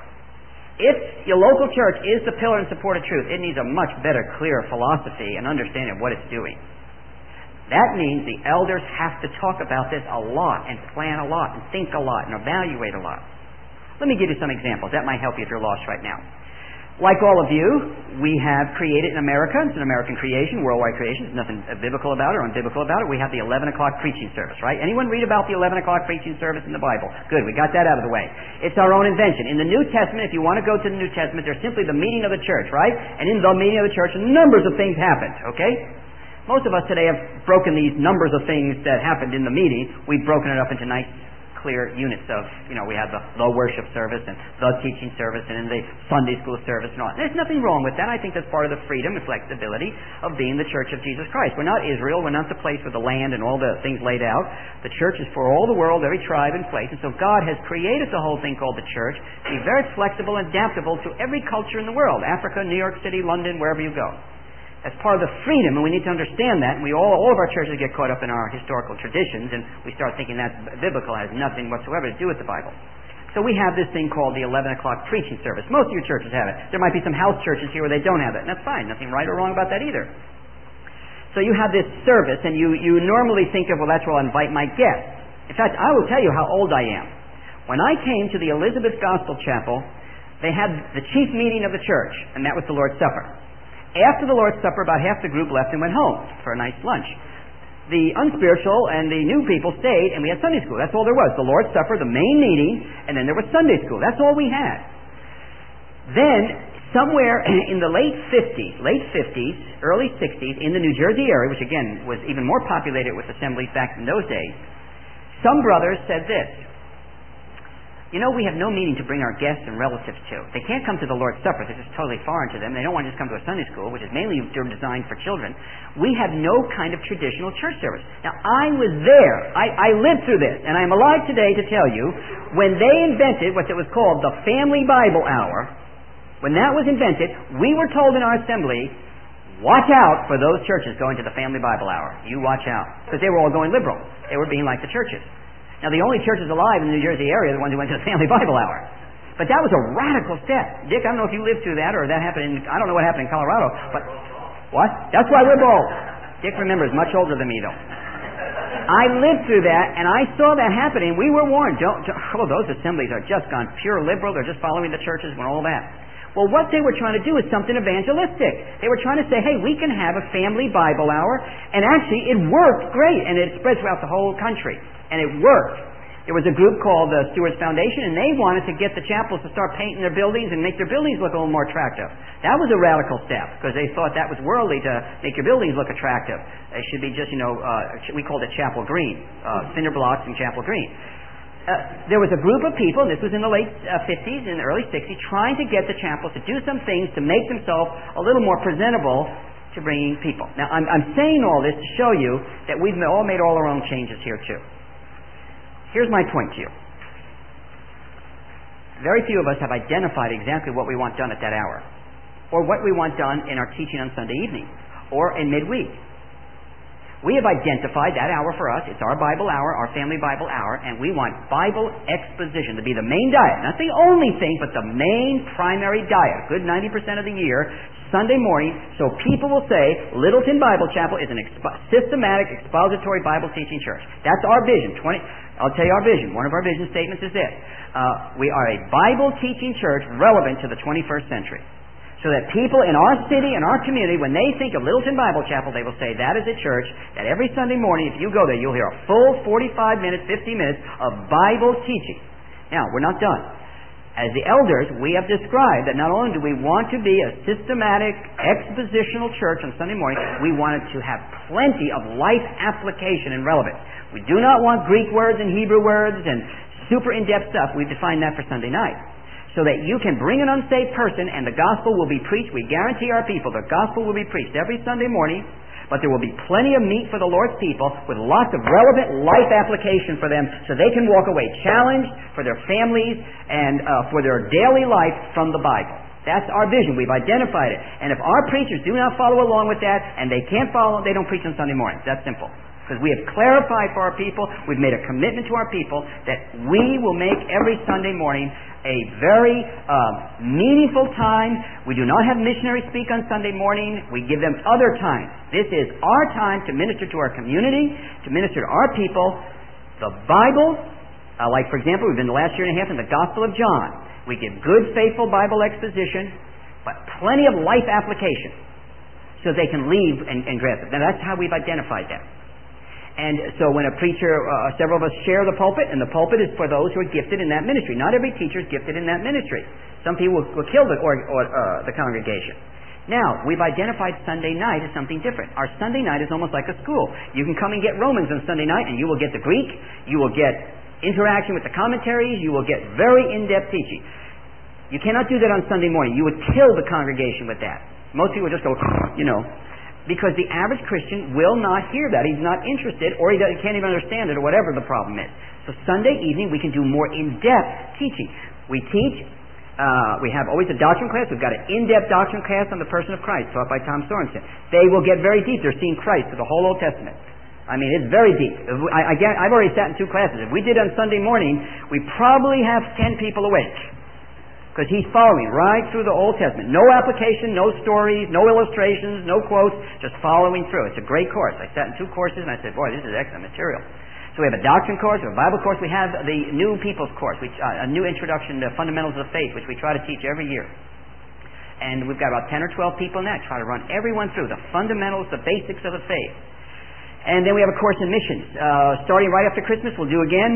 Speaker 1: If your local church is the pillar and support of truth, it needs a much better, clear philosophy and understanding of what it's doing. That means the elders have to talk about this a lot and plan a lot and think a lot and evaluate a lot. Let me give you some examples. That might help you if you're lost right now. Like all of you, we have created in America, it's an American creation, worldwide creation, there's nothing biblical about it or unbiblical about it. We have the 11 o'clock preaching service, right? Anyone read about the 11 o'clock preaching service in the Bible? Good, we got that out of the way. It's our own invention. In the New Testament, if you want to go to the New Testament, there's simply the meeting of the church, right? And in the meeting of the church, numbers of things happened, okay? Most of us today have broken these numbers of things that happened in the meeting. We've broken it up into nice clear units of, we have the worship service and the teaching service and then the Sunday school service and all. There's nothing wrong with that. I think that's part of the freedom and flexibility of being the Church of Jesus Christ. We're not Israel. We're not the place with the land and all the things laid out. The church is for all the world, every tribe and place. And so God has created the whole thing called the church to be very flexible and adaptable to every culture in the world. Africa, New York City, London, wherever you go. That's part of the freedom, and we need to understand that. And all of our churches get caught up in our historical traditions, and we start thinking that's biblical, has nothing whatsoever to do with the Bible. So we have this thing called the 11 o'clock preaching service. Most of your churches have it. There might be some house churches here where they don't have it, and that's fine. Nothing right or wrong about that either. So you have this service, and you normally think of, well, that's where I'll invite my guests. In fact, I will tell you how old I am. When I came to the Elizabeth Gospel Chapel, they had the chief meeting of the church, and that was the Lord's Supper. After the Lord's Supper, about half the group left and went home for a nice lunch. The unspiritual and the new people stayed, and we had Sunday school. That's all there was. The Lord's Supper, the main meeting, and then there was Sunday school. That's all we had. Then, somewhere in the late 50s, early 60s, in the New Jersey area, which again was even more populated with assemblies back in those days, some brothers said this: we have no meeting to bring our guests and relatives to. They can't come to the Lord's Supper. This is totally foreign to them. They don't want to just come to a Sunday school, which is mainly designed for children. We have no kind of traditional church service. Now, I was there. I lived through this, and I'm alive today to tell you, when they invented what was called the Family Bible Hour, when that was invented, we were told in our assembly, watch out for those churches going to the Family Bible Hour. You watch out. Because they were all going liberal. They were being like the churches. Now, the only churches alive in the New Jersey area are the ones who went to the Family Bible Hour. But that was a radical step. Dick, I don't know if you lived through that or that happened I don't know what happened in Colorado, but what? That's why we're bold. Dick remembers, much older than me, though. I lived through that, and I saw that happening. We were warned. Those assemblies are just gone pure liberal. They're just following the churches and all that. Well, what they were trying to do is something evangelistic. They were trying to say, hey, we can have a Family Bible Hour, and actually it worked great, and it spread throughout the whole country. And it worked. There was a group called the Stewards Foundation, and they wanted to get the chapels to start painting their buildings and make their buildings look a little more attractive. That was a radical step, because they thought that was worldly to make your buildings look attractive. They should be just, we called it chapel green, cinder blocks and chapel green. There was a group of people, and this was in the late 50s and early 60s, trying to get the chapels to do some things to make themselves a little more presentable to bringing people. Now, I'm saying all this to show you that we've all made all our own changes here, too. Here's my point to you. Very few of us have identified exactly what we want done at that hour, or what we want done in our teaching on Sunday evening, or in midweek. We have identified that hour for us. It's our Bible hour, our Family Bible hour, and we want Bible exposition to be the main diet. Not the only thing, but the main primary diet. A good 90% of the year, Sunday morning, so people will say, Littleton Bible Chapel is an systematic, expository Bible teaching church. That's our vision. I'll tell you our vision. One of our vision statements is this. We are a Bible teaching church relevant to the 21st century. So that people in our city and our community, when they think of Littleton Bible Chapel, they will say that is a church that every Sunday morning, if you go there, you'll hear a full 45 minutes, 50 minutes of Bible teaching. Now, we're not done. As the elders, we have described that not only do we want to be a systematic, expositional church on Sunday morning, we want it to have plenty of life application and relevance. We do not want Greek words and Hebrew words and super in-depth stuff. We've defined that for Sunday night. So that you can bring an unsaved person and the gospel will be preached. We guarantee our people the gospel will be preached every Sunday morning, but there will be plenty of meat for the Lord's people with lots of relevant life application for them so they can walk away challenged for their families and for their daily life from the Bible. That's our vision. We've identified it. And if our preachers do not follow along with that and they can't follow, they don't preach on Sunday mornings. That's simple. Because we have clarified for our people, we've made a commitment to our people that we will make every Sunday morning a very meaningful time. We do not have missionaries speak on Sunday morning. We give them other times. This is our time to minister to our community, to minister to our people, the Bible, Like, for example, we've been the last year and a half in the Gospel of John. We give good, faithful Bible exposition, but plenty of life application so they can leave and grasp it. Now, that's how we've identified them. And so when a preacher, several of us share the pulpit, and the pulpit is for those who are gifted in that ministry. Not every teacher is gifted in that ministry. Some people will kill the congregation. Now, we've identified Sunday night as something different. Our Sunday night is almost like a school. You can come and get Romans on Sunday night, and you will get the Greek, you will get interaction with the commentaries, you will get very in-depth teaching. You cannot do that on Sunday morning. You would kill the congregation with that. Most people just go, because the average Christian will not hear that. He's not interested, or he can't even understand it, or whatever the problem is. So Sunday evening, we can do more in-depth teaching. We teach. We have always a doctrine class. We've got an in-depth doctrine class on the person of Christ, taught by Tom Sorensen. They will get very deep. They're seeing Christ through the whole Old Testament. I mean, it's very deep. I've already sat in 2 classes. If we did on Sunday morning, we probably have 10 people awake. Because he's following right through the Old Testament. No application, no stories, no illustrations, no quotes, just following through. It's a great course. I sat in 2 courses and I said, boy, this is excellent material. So we have a doctrine course, we have a Bible course, we have the New People's Course, a new introduction to fundamentals of faith, which we try to teach every year. And we've got about 10 or 12 people in that, try to run everyone through the fundamentals, the basics of the faith. And then we have a course in missions. Starting right after Christmas, we'll do again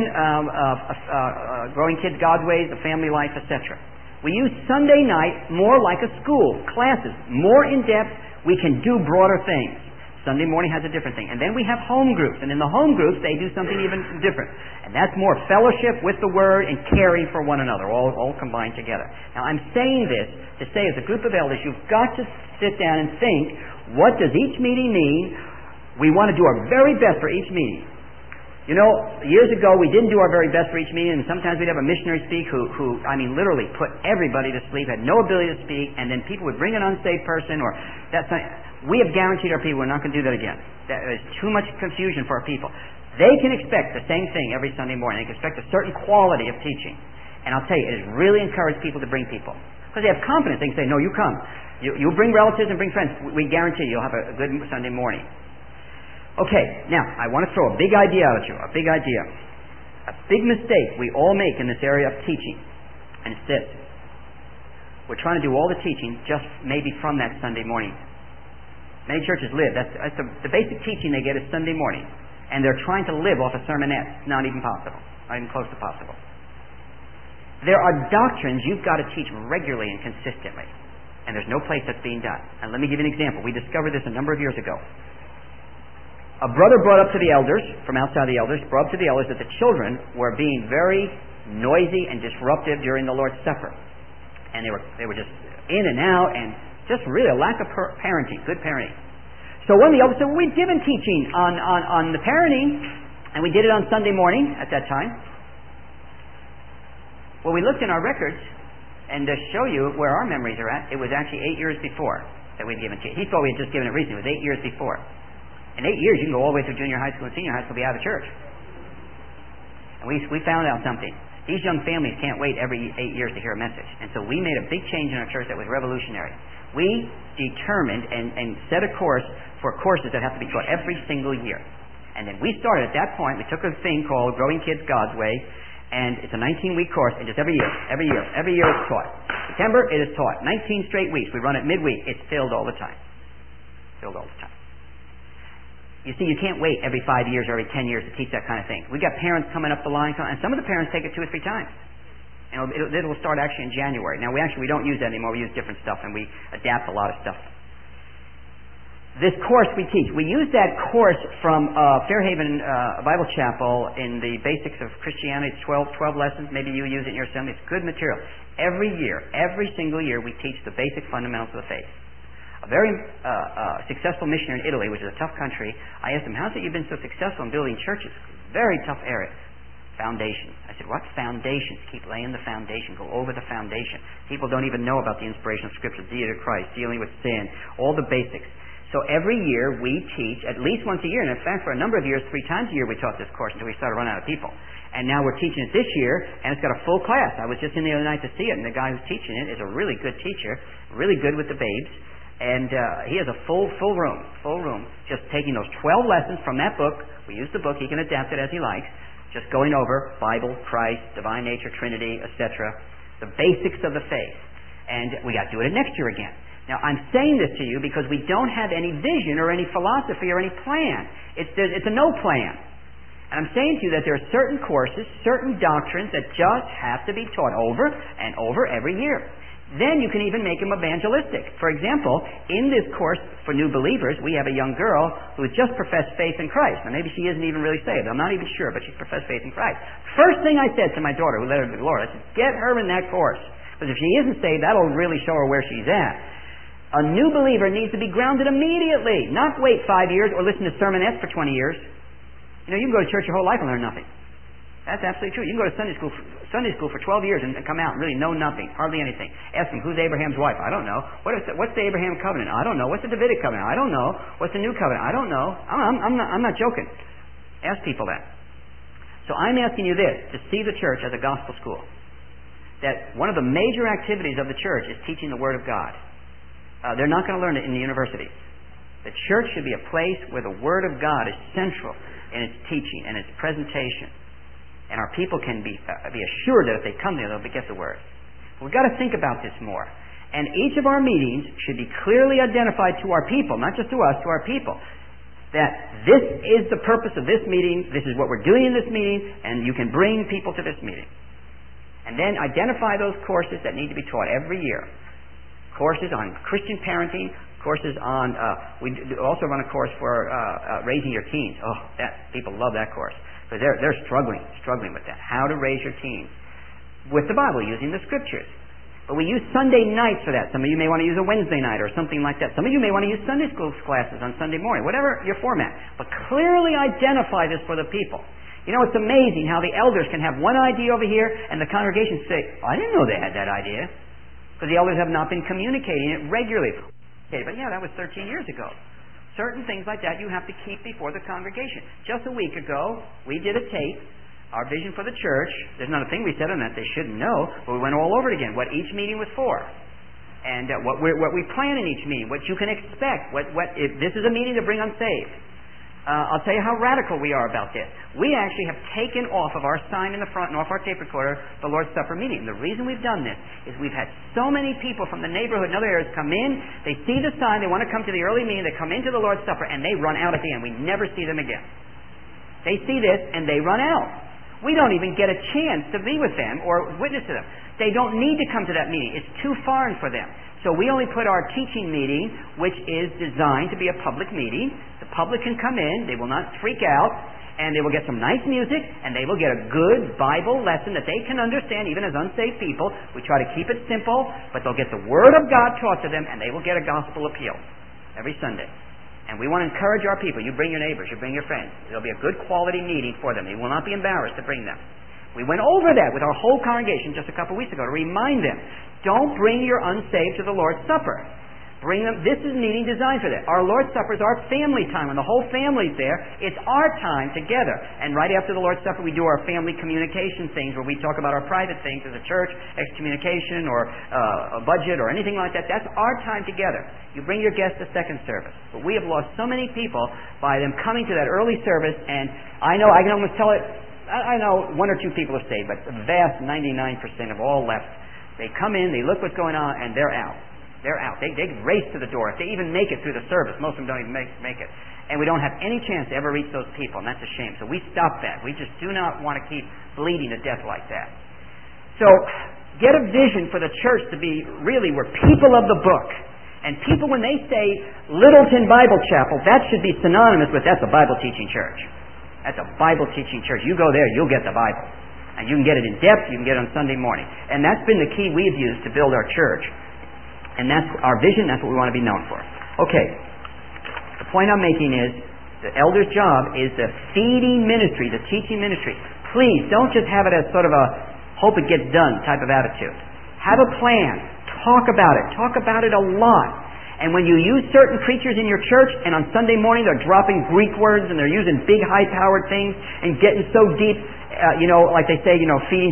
Speaker 1: Growing Kids God's Ways, the Family Life, etc. We use Sunday night more like a school, classes, more in-depth. We can do broader things. Sunday morning has a different thing. And then we have home groups. And in the home groups, they do something even different. And that's more fellowship with the Word and caring for one another, all combined together. Now, I'm saying this to say as a group of elders, you've got to sit down and think, what does each meeting mean? We want to do our very best for each meeting. You know, years ago, we didn't do our very best for each meeting, and sometimes we'd have a missionary speak who literally put everybody to sleep, had no ability to speak, and then people would bring an unsaved person, or that's not... We have guaranteed our people we're not going to do that again. That is too much confusion for our people. They can expect the same thing every Sunday morning. They can expect a certain quality of teaching. And I'll tell you, it has really encouraged people to bring people. Because they have confidence. They can say, no, you come. You bring relatives and bring friends. We guarantee you'll have a good Sunday morning. Okay, now, I want to throw a big idea out at you. A big idea. A big mistake we all make in this area of teaching. And it's this. We're trying to do all the teaching just maybe from that Sunday morning. Many churches live. That's the basic teaching they get is Sunday morning. And they're trying to live off a sermonette. It's not even possible. Not even close to possible. There are doctrines you've got to teach regularly and consistently. And there's no place that's being done. And let me give you an example. We discovered this a number of years ago. A brother brought up to the elders, from outside the elders, brought up to the elders that the children were being very noisy and disruptive during the Lord's Supper. And they were just in and out and just really a lack of parenting, good parenting. So one of the elders said, well, we've given teaching on the parenting, and we did it on Sunday morning at that time. Well, we looked in our records, and to show you where our memories are at, it was actually 8 years before that we'd given teaching. He thought we had just given it recently. It was 8 years before. In 8 years, you can go all the way through junior high school and senior high school and be out of the church. And we found out something. These young families can't wait every 8 years to hear a message. And so we made a big change in our church that was revolutionary. We determined and set a course for courses that have to be taught every single year. And then we started at that point, we took a thing called Growing Kids God's Way, and it's a 19-week course, and just every year it's taught. September, it is taught. 19 straight weeks. We run it midweek. It's filled all the time. Filled all the time. You see, you can't wait every 5 years or every 10 years to teach that kind of thing. We've got parents coming up the line, and some of the parents take it 2 or 3 times. And it will start actually in January. Now, we don't use that anymore. We use different stuff, and we adapt a lot of stuff. This course we teach, we use that course from Fairhaven Bible Chapel in the Basics of Christianity. It's 12 lessons. Maybe you use it in your assembly. It's good material. Every year, every single year, we teach the basic fundamentals of the faith. A very successful missionary in Italy, which is a tough country, I asked him, how's it you've been so successful in building churches? Very tough area. Foundations. I said, what's foundations? Keep laying the foundation. Go over the foundation. People don't even know about the inspiration of Scripture, deity of Christ, dealing with sin, all the basics. So every year we teach at least once a year, and in fact for a number of years, 3 times a year we taught this course until we started running out of people. And now we're teaching it this year, and it's got a full class. I was just in the other night to see it, and the guy who's teaching it is a really good teacher, really good with the babes, and he has a full room, just taking those 12 lessons from that book. We use the book. He can adapt it as he likes. Just going over Bible, Christ, divine nature, Trinity, etc. The basics of the faith. And we got to do it next year again. Now, I'm saying this to you because we don't have any vision or any philosophy or any plan. It's a no plan. And I'm saying to you that there are certain courses, certain doctrines that just have to be taught over and over every year. Then you can even make them evangelistic. For example, in this course for new believers, we have a young girl who has just professed faith in Christ. Now, maybe she isn't even really saved. I'm not even sure, but she's professed faith in Christ. First thing I said to my daughter, who led her to the Lord, I said, get her in that course. Because if she isn't saved, that'll really show her where she's at. A new believer needs to be grounded immediately, not wait 5 years or listen to sermonettes for 20 years. You know, you can go to church your whole life and learn nothing. That's absolutely true. You can go to Sunday school for 12 years and come out and really know nothing, hardly anything. Ask them, who's Abraham's wife? I don't know. What's the Abraham covenant? I don't know. What's the Davidic covenant? I don't know. What's the new covenant? I don't know. I'm not joking. Ask people that. So I'm asking you this, to see the church as a gospel school. That one of the major activities of the church is teaching the Word of God. They're not going to learn it in the universities. The church should be a place where the Word of God is central in its teaching and its presentation. And our people can be assured that if they come there, they'll get the Word. We've got to think about this more. And each of our meetings should be clearly identified to our people, not just to us, to our people. That this is the purpose of this meeting, this is what we're doing in this meeting, and you can bring people to this meeting. And then identify those courses that need to be taught every year. Courses on Christian parenting, courses on, we also run a course for raising your teens. Oh, people love that course. Because they're struggling with that. How to raise your teens with the Bible, using the Scriptures. But we use Sunday nights for that. Some of you may want to use a Wednesday night or something like that. Some of you may want to use Sunday school classes on Sunday morning, whatever your format. But clearly identify this for the people. You know, it's amazing how the elders can have one idea over here and the congregation say, I didn't know they had that idea. Because the elders have not been communicating it regularly. But yeah, that was 13 years ago. Certain things like that you have to keep before the congregation. Just a week ago, we did a tape, our vision for the church. There's not a thing we said on that they shouldn't know, but we went all over it again, what each meeting was for. And what we plan in each meeting, what you can expect. If this is a meeting to bring unsaved. I'll tell you how radical we are about this. We actually have taken off of our sign in the front and off our tape recorder the Lord's Supper meeting. The reason we've done this is we've had so many people from the neighborhood and other areas come in, they see the sign, they want to come to the early meeting, they come into the Lord's Supper, and they run out at the end. We never see them again. They see this and they run out. We don't even get a chance to be with them or witness to them. They don't need to come to that meeting. It's too foreign for them. So we only put our teaching meeting, which is designed to be a public meeting. The public can come in, they will not freak out, and they will get some nice music, and they will get a good Bible lesson that they can understand, even as unsaved people. We try to keep it simple, but they'll get the Word of God taught to them, and they will get a gospel appeal every Sunday. And we want to encourage our people. You bring your neighbors, you bring your friends. It'll be a good quality meeting for them. They will not be embarrassed to bring them. We went over that with our whole congregation just a couple weeks ago to remind them. Don't bring your unsaved to the Lord's Supper. Bring them. This is a meeting designed for that. Our Lord's Supper is our family time. When the whole family's there, it's our time together. And right after the Lord's Supper, we do our family communication things where we talk about our private things as a church, excommunication or a budget or anything like that. That's our time together. You bring your guests to second service. But we have lost so many people by them coming to that early service, and I know I can almost tell it. I know one or two people have stayed, but the vast 99% have all left. They come in, they look what's going on, and they're out. They're out. They race to the door. If they even make it through the service, most of them don't even make it. And we don't have any chance to ever reach those people, and that's a shame. So we stop that. We just do not want to keep bleeding to death like that. So get a vision for the church to be really we're people of the book. And people, when they say Littleton Bible Chapel, that should be synonymous with that's a Bible teaching church. That's a Bible teaching church. You go there, you'll get the Bible. And you can get it in depth, you can get it on Sunday morning. And that's been the key we've used to build our church. And that's our vision, that's what we want to be known for. Okay. The point I'm making is the elder's job is the feeding ministry, the teaching ministry. Please, don't just have it as sort of a hope it gets done type of attitude. Have a plan. Talk about it. Talk about it a lot. And when you use certain preachers in your church, and on Sunday morning they're dropping Greek words and they're using big high-powered things and getting so deep, like they say, feeding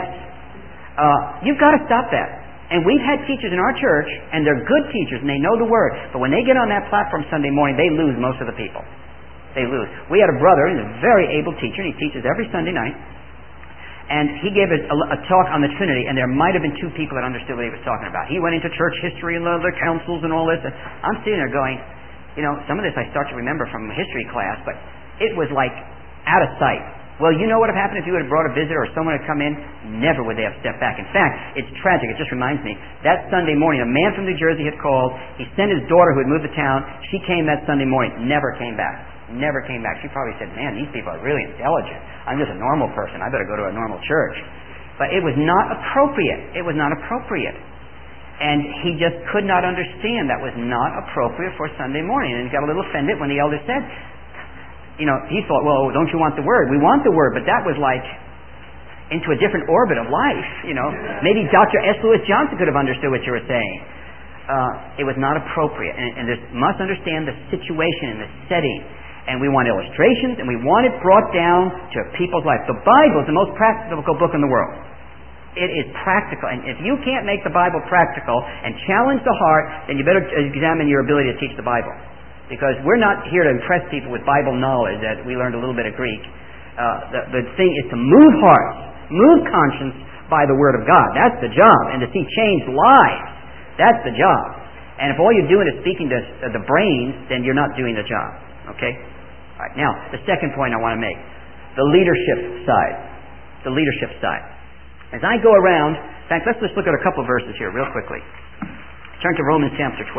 Speaker 1: giraffes, you've got to stop that. And we've had teachers in our church, and they're good teachers, and they know the Word. But when they get on that platform Sunday morning, they lose most of the people. they lose. We had a brother, he's a very able teacher, and he teaches every Sunday night. And he gave a talk on the Trinity, and there might have been 2 people that understood what he was talking about. He went into church history and the councils and all this, and I'm sitting there going, some of this I start to remember from history class, but it was like out of sight. Well, you know what would have happened if you would have brought a visitor or someone had come in? Never would they have stepped back. In fact, it's tragic. It just reminds me. That Sunday morning, a man from New Jersey had called. He sent his daughter who had moved to town. She came that Sunday morning. Never came back. Never came back. She probably said, man, these people are really intelligent. I'm just a normal person. I better go to a normal church. But it was not appropriate. It was not appropriate. And he just could not understand that was not appropriate for Sunday morning. And he got a little offended when the elder said, he thought, well, don't you want the Word? We want the Word, but that was like into a different orbit of life, Maybe Dr. S. Lewis Johnson could have understood what you were saying. It was not appropriate. And this must understand the situation and the setting. And we want illustrations, and we want it brought down to people's life. The Bible is the most practical book in the world. It is practical. And if you can't make the Bible practical and challenge the heart, then you better examine your ability to teach the Bible. Because we're not here to impress people with Bible knowledge that we learned a little bit of Greek. The thing is to move hearts, move conscience by the Word of God. That's the job. And to see changed lives. That's the job. And if all you're doing is speaking to the brains, then you're not doing the job. Okay? All right, now, the second point I want to make, the leadership side. The leadership side. As I go around, in fact, let's just look at a couple of verses here real quickly. Turn to Romans chapter 12.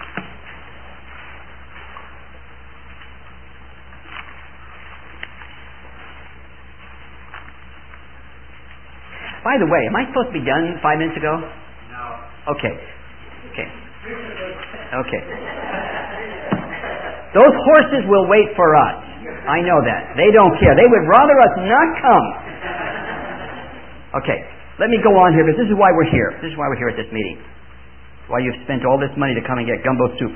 Speaker 1: By the way, am I supposed to be done 5 minutes ago? No. Okay. Those horses will wait for us. I know that. They don't care. They would rather us not come. Okay, let me go on here, because this is why we're here. This is why we're here at this meeting. Why you've spent all this money to come and get gumbo soup.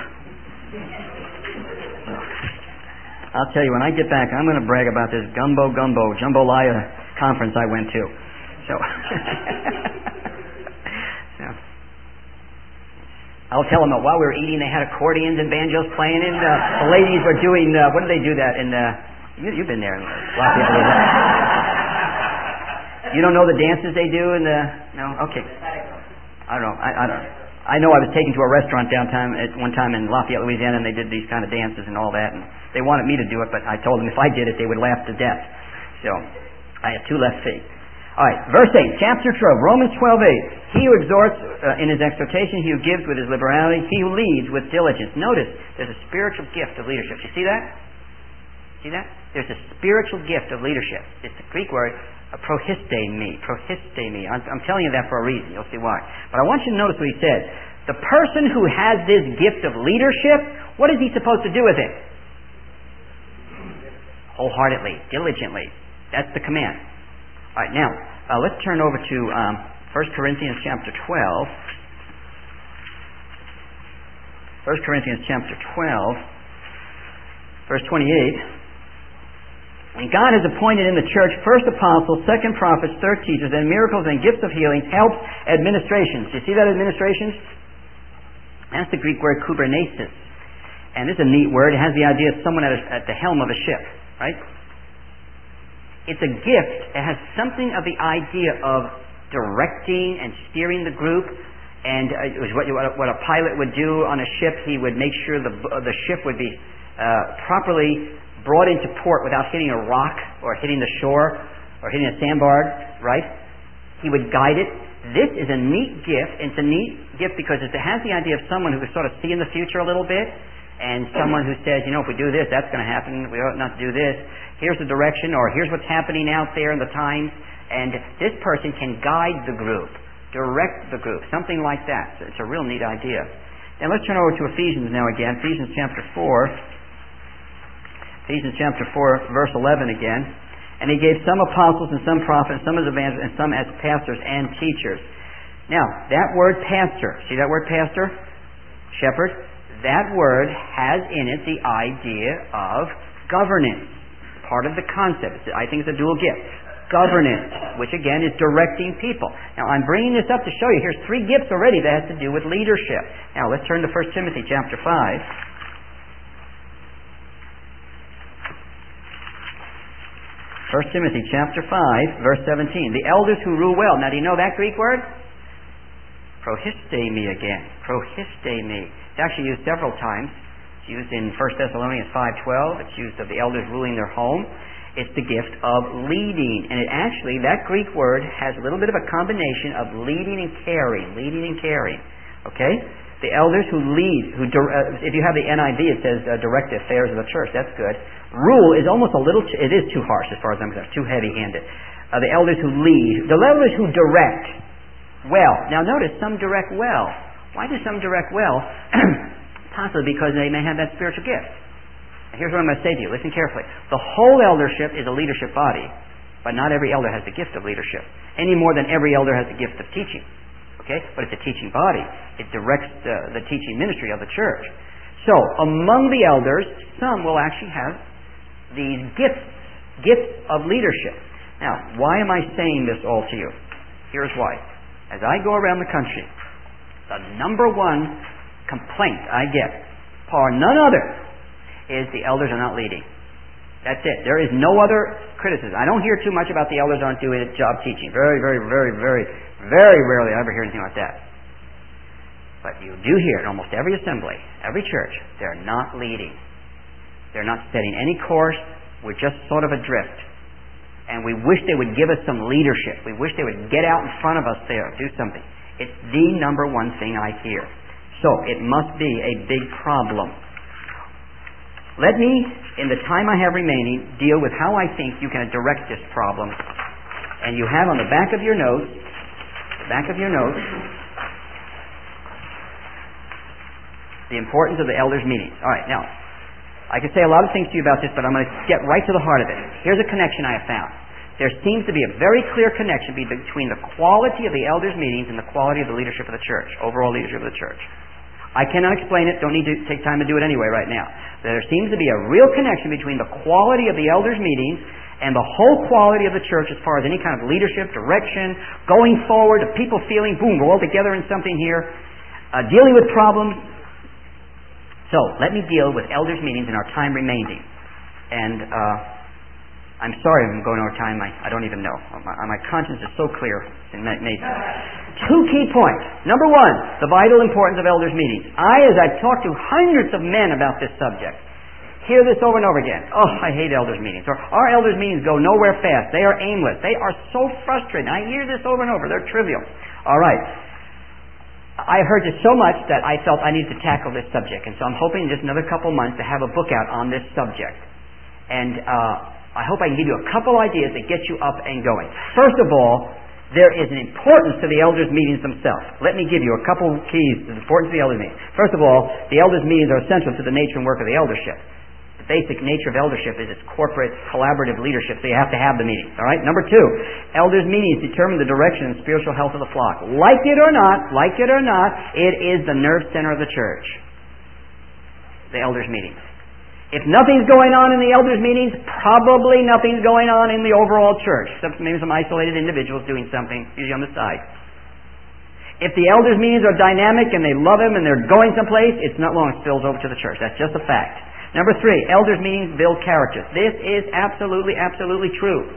Speaker 1: I'll tell you, when I get back, I'm going to brag about this jambalaya conference I went to. So I'll tell them that while we were eating, they had accordions and banjos playing, and the ladies were doing, what do they do that in you've been there in Lafayette. You don't know the dances they do in the, no? Okay. I don't know. I know I was taken to a restaurant downtown at one time in Lafayette, Louisiana, and they did these kind of dances and all that, and they wanted me to do it, but I told them if I did it, they would laugh to death. So, I have 2 left feet. Alright, verse 8, chapter 12, Romans 12:8. He who exhorts in his exhortation, he who gives with his liberality, he who leads with diligence. Notice, there's a spiritual gift of leadership. You see that? See that? There's a spiritual gift of leadership. It's the Greek word, prohistemi. I'm telling you that for a reason. You'll see why. But I want you to notice what he says. The person who has this gift of leadership, what is he supposed to do with it? Wholeheartedly, diligently. That's the command. All right, now, let's turn over to 1 Corinthians chapter 12. 1 Corinthians chapter 12, verse 28. And God has appointed in the church first apostles, second prophets, third teachers, and miracles and gifts of healing, helps, administrations. Do you see that, administrations? That's the Greek word kubernesis. And this is a neat word. It has the idea of someone at the helm of a ship, right? It's a gift. It has something of the idea of directing and steering the group. And it was what a pilot would do on a ship. He would make sure the ship would be properly brought into port without hitting a rock or hitting the shore or hitting a sandbar, right? He would guide it. This is a neat gift. It's a neat gift because it has the idea of someone who can sort of see in the future a little bit, and someone who says, if we do this, that's going to happen. We ought not to do this. Here's the direction, or here's what's happening out there in the times. And this person can guide the group, direct the group, something like that. So it's a real neat idea. Now let's turn over to Ephesians now again. Ephesians chapter 4. Ephesians chapter 4, verse 11 again. And he gave some apostles and some prophets, some as evangelists, and some as pastors and teachers. Now, that word pastor, see that word pastor? Shepherd? That word has in it the idea of governance. Part of the concept. I think it's a dual gift. Governance, which again is directing people. Now, I'm bringing this up to show you. Here's 3 gifts already that has to do with leadership. Now, let's turn to 1 Timothy chapter 5. 1 Timothy chapter 5, verse 17. The elders who rule well. Now, do you know that Greek word? Prohistemi again. Prohistemi. It's actually used several times. It's used in 1 Thessalonians 5:12. It's used of the elders ruling their home. It's the gift of leading. And it actually, that Greek word has a little bit of a combination of leading and caring. Leading and caring. Okay? The elders who lead, if you have the NIV, it says direct the affairs of the church. That's good. Rule is almost a little, it is too harsh as far as I'm concerned. Too heavy-handed. The elders who lead. The elders who direct well. Now notice, some direct well. Why do some direct well? Possibly because they may have that spiritual gift. Here's what I'm going to say to you. Listen carefully. The whole eldership is a leadership body, but not every elder has the gift of leadership, any more than every elder has the gift of teaching. Okay? But it's a teaching body. It directs the teaching ministry of the church. So, among the elders, some will actually have these gifts of leadership. Now, why am I saying this all to you? Here's why. As I go around the country, the number one complaint I get, par none other, is the elders are not leading. That's it. There is no other criticism. I don't hear too much about the elders aren't doing a job teaching. Very, very, very, very, very rarely I ever hear anything like that. But you do hear in almost every assembly, every church, they're not leading. They're not setting any course. We're just sort of adrift. And we wish they would give us some leadership. We wish they would get out in front of us there, do something. It's the number one thing I hear. So it must be a big problem. Let me, in the time I have remaining, deal with how I think you can direct this problem. And you have on the back of your notes, the importance of the elders' meetings. All right, now, I could say a lot of things to you about this, but I'm going to get right to the heart of it. Here's a connection I have found. There seems to be a very clear connection between the quality of the elders' meetings and the quality of the leadership of the church, overall leadership of the church. I cannot explain it, don't need to take time to do it anyway right now. There seems to be a real connection between the quality of the elders' meetings and the whole quality of the church as far as any kind of leadership, direction, going forward, of people feeling, boom, we're all together in something here, dealing with problems. So, let me deal with elders' meetings in our time remaining. And I'm sorry I'm going over time. I don't even know. My conscience is so clear. Two key points. Number one, the vital importance of elders' meetings. As I've talked to hundreds of men about this subject, hear this over and over again. Oh, I hate elders' meetings. Or, our elders' meetings go nowhere fast. They are aimless. They are so frustrating. I hear this over and over. They're trivial. All right. I heard this so much that I felt I needed to tackle this subject. And so I'm hoping in just another couple months to have a book out on this subject. And I hope I can give you a couple ideas that get you up and going. First of all, there is an importance to the elders' meetings themselves. Let me give you a couple keys to the importance of the elders' meetings. First of all, the elders' meetings are essential to the nature and work of the eldership. The basic nature of eldership is its corporate, collaborative leadership, so you have to have the meetings. All right? Number two, elders' meetings determine the direction and spiritual health of the flock. Like it or not, it is the nerve center of the church. The elders' meetings. If nothing's going on in the elders' meetings, probably nothing's going on in the overall church, except maybe some isolated individuals doing something, usually on the side. If the elders' meetings are dynamic and they love him and they're going someplace, it's not long it spills over to the church. That's just a fact. Number three, elders' meetings build character. This is absolutely, absolutely true.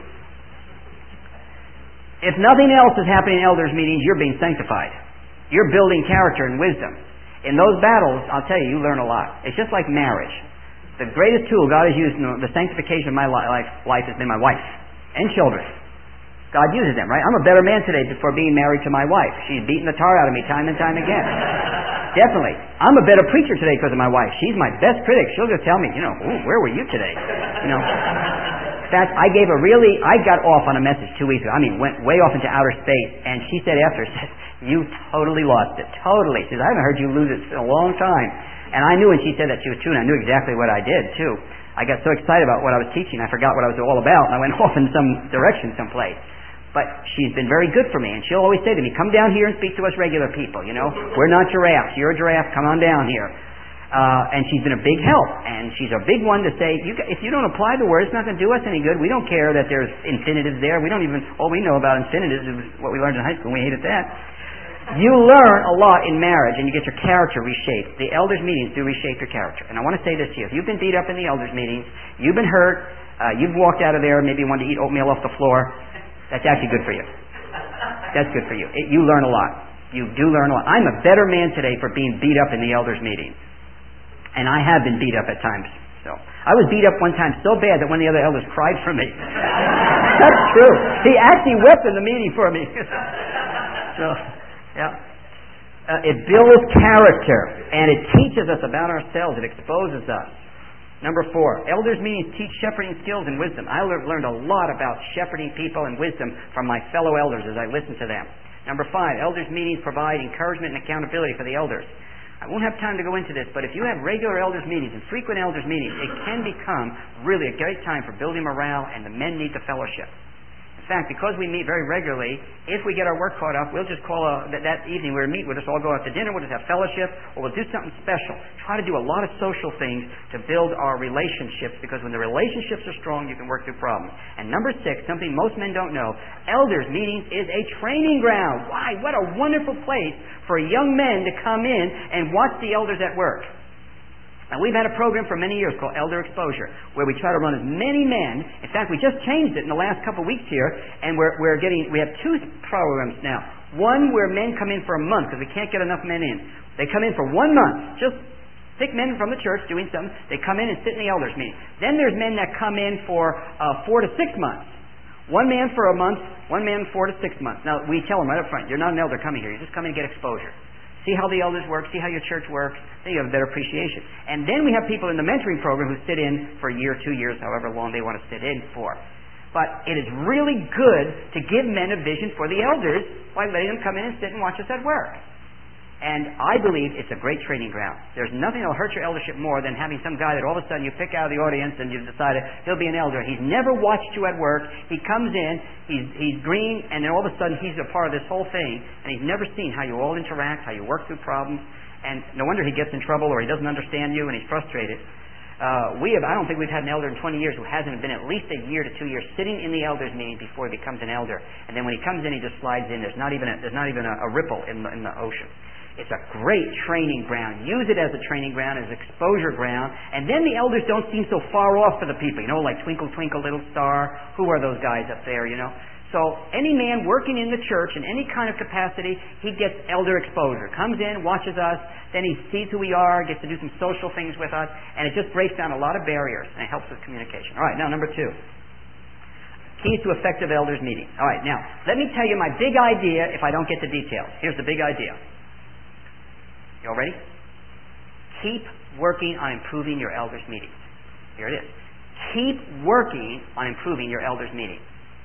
Speaker 1: If nothing else is happening in elders' meetings, you're being sanctified. You're building character and wisdom. In those battles, I'll tell you, you learn a lot. It's just like marriage. The greatest tool God has used in the sanctification of my life has been my wife and children. God uses them, right? I'm a better man today for being married to my wife. She's beaten the tar out of me time and time again. Definitely. I'm a better preacher today because of my wife. She's my best critic. She'll just tell me, where were you today? In fact, I got off on a message 2 weeks ago. Went way off into outer space. And she said after, you totally lost it. Totally. She said, I haven't heard you lose it in a long time. And I knew when she said that she was true, and I knew exactly what I did, too. I got so excited about what I was teaching, I forgot what I was all about, and I went off in some direction someplace. But she's been very good for me, and she'll always say to me, come down here and speak to us regular people, We're not giraffes. You're a giraffe. Come on down here. And she's been a big help, and she's a big one to say, if you don't apply the word, it's not going to do us any good. We don't care that there's infinitives there. All we know about infinitives is what we learned in high school, and we hated that. You learn a lot in marriage, and you get your character reshaped. The elders' meetings do reshape your character. And I want to say this to you. If you've been beat up in the elders' meetings, you've been hurt, You've walked out of there, maybe wanted to eat oatmeal off the floor. That's actually good for you. That's good for you. You learn a lot. You do learn a lot. I'm a better man today for being beat up in the elders' meeting. And I have been beat up at times. So I was beat up one time so bad that one of the other elders cried for me. That's true. He actually wept in the meeting for me. So, yeah. It builds character, and it teaches us about ourselves. It exposes us. Number 4, elders' meetings teach shepherding skills and wisdom. I learned a lot about shepherding people and wisdom from my fellow elders as I listened to them. Number 5, elders' meetings provide encouragement and accountability for the elders. I won't have time to go into this, but if you have regular elders' meetings and frequent elders' meetings, it can become really a great time for building morale, and the men need the fellowship. In fact, because we meet very regularly, if we get our work caught up, we'll just call that evening we'll meet, we'll just all go out to dinner, we'll just have fellowship, or we'll do something special. Try to do a lot of social things to build our relationships, because when the relationships are strong, you can work through problems. And number 6, something most men don't know, elders' meetings is a training ground. Why? What a wonderful place for young men to come in and watch the elders at work. Now, we've had a program for many years called Elder Exposure, where we try to run as many men. In fact, we just changed it in the last couple of weeks here, and we have 2 programs now. One where men come in for a month, because we can't get enough men in. They come in for 1 month, just pick men from the church doing something. They come in and sit in the elders' meeting. Then there's men that come in for 4 to 6 months. 1 man for a month, 1 man 4 to 6 months. Now, we tell them right up front, you're not an elder coming here. You just come in and get exposure. See how the elders work, see how your church works, then you have a better appreciation. And then we have people in the mentoring program who sit in for a year, 2 years, however long they want to sit in for. But it is really good to give men a vision for the elders by letting them come in and sit and watch us at work. And I believe it's a great training ground. There's nothing that will hurt your eldership more than having some guy that all of a sudden you pick out of the audience and you've decided he'll be an elder. He's never watched you at work. He comes in, he's green, and then all of a sudden he's a part of this whole thing, and he's never seen how you all interact, how you work through problems. And no wonder he gets in trouble or he doesn't understand you and he's frustrated. I don't think we've had an elder in 20 years who hasn't been at least a year to 2 years sitting in the elders meeting before he becomes an elder. And then when he comes in, he just slides in. There's not even a ripple in the ocean. It's a great training ground. Use it as a training ground, as an exposure ground. And then the elders don't seem so far off for the people. Like Twinkle, Twinkle, Little Star. Who are those guys up there, So any man working in the church in any kind of capacity, he gets elder exposure. Comes in, watches us, then he sees who we are, gets to do some social things with us, and it just breaks down a lot of barriers, and it helps with communication. All right, now number 2. Keys to effective elders meetings. All right, now, let me tell you my big idea if I don't get the details. Here's the big idea. You all ready? Keep working on improving your elders' meetings. Here it is. Keep working on improving your elders' meetings.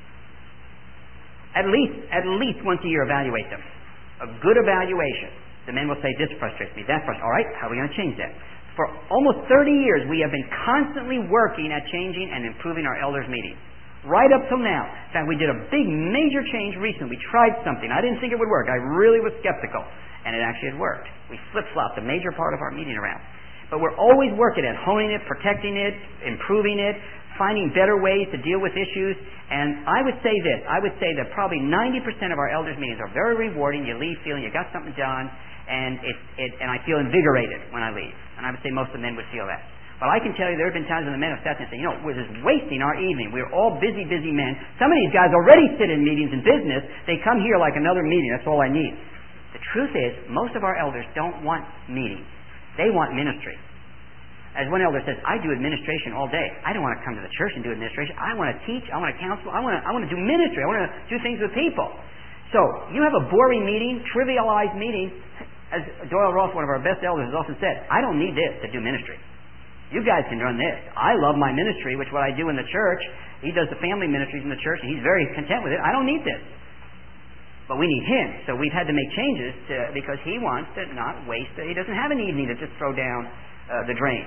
Speaker 1: At least once a year, evaluate them. A good evaluation. The men will say, this frustrates me, that frustrates me. All right, how are we going to change that? For almost 30 years, we have been constantly working at changing and improving our elders' meetings. Right up till now. In fact, we did a big, major change recently. We tried something. I didn't think it would work. I really was skeptical. And it actually had worked. We flip-flopped a major part of our meeting around. But we're always working at honing it, protecting it, improving it, finding better ways to deal with issues. And I would say this. I would say that probably 90% of our elders' meetings are very rewarding. You leave feeling you got something done, and I feel invigorated when I leave. And I would say most of the men would feel that. But I can tell you there have been times when the men have sat there and said, we're just wasting our evening. We're all busy, busy men. Some of these guys already sit in meetings in business. They come here like another meeting. That's all I need. The truth is, most of our elders don't want meetings. They want ministry. As one elder says, I do administration all day. I don't want to come to the church and do administration. I want to teach. I want to counsel. I want to do ministry. I want to do things with people. So, you have a boring meeting, trivialized meeting. As Doyle Ross, one of our best elders, has often said, I don't need this to do ministry. You guys can run this. I love my ministry, which what I do in the church. He does the family ministries in the church, and he's very content with it. I don't need this. But we need him. So we've had to make changes because he wants to not waste it. He doesn't have an evening to just throw down the drain.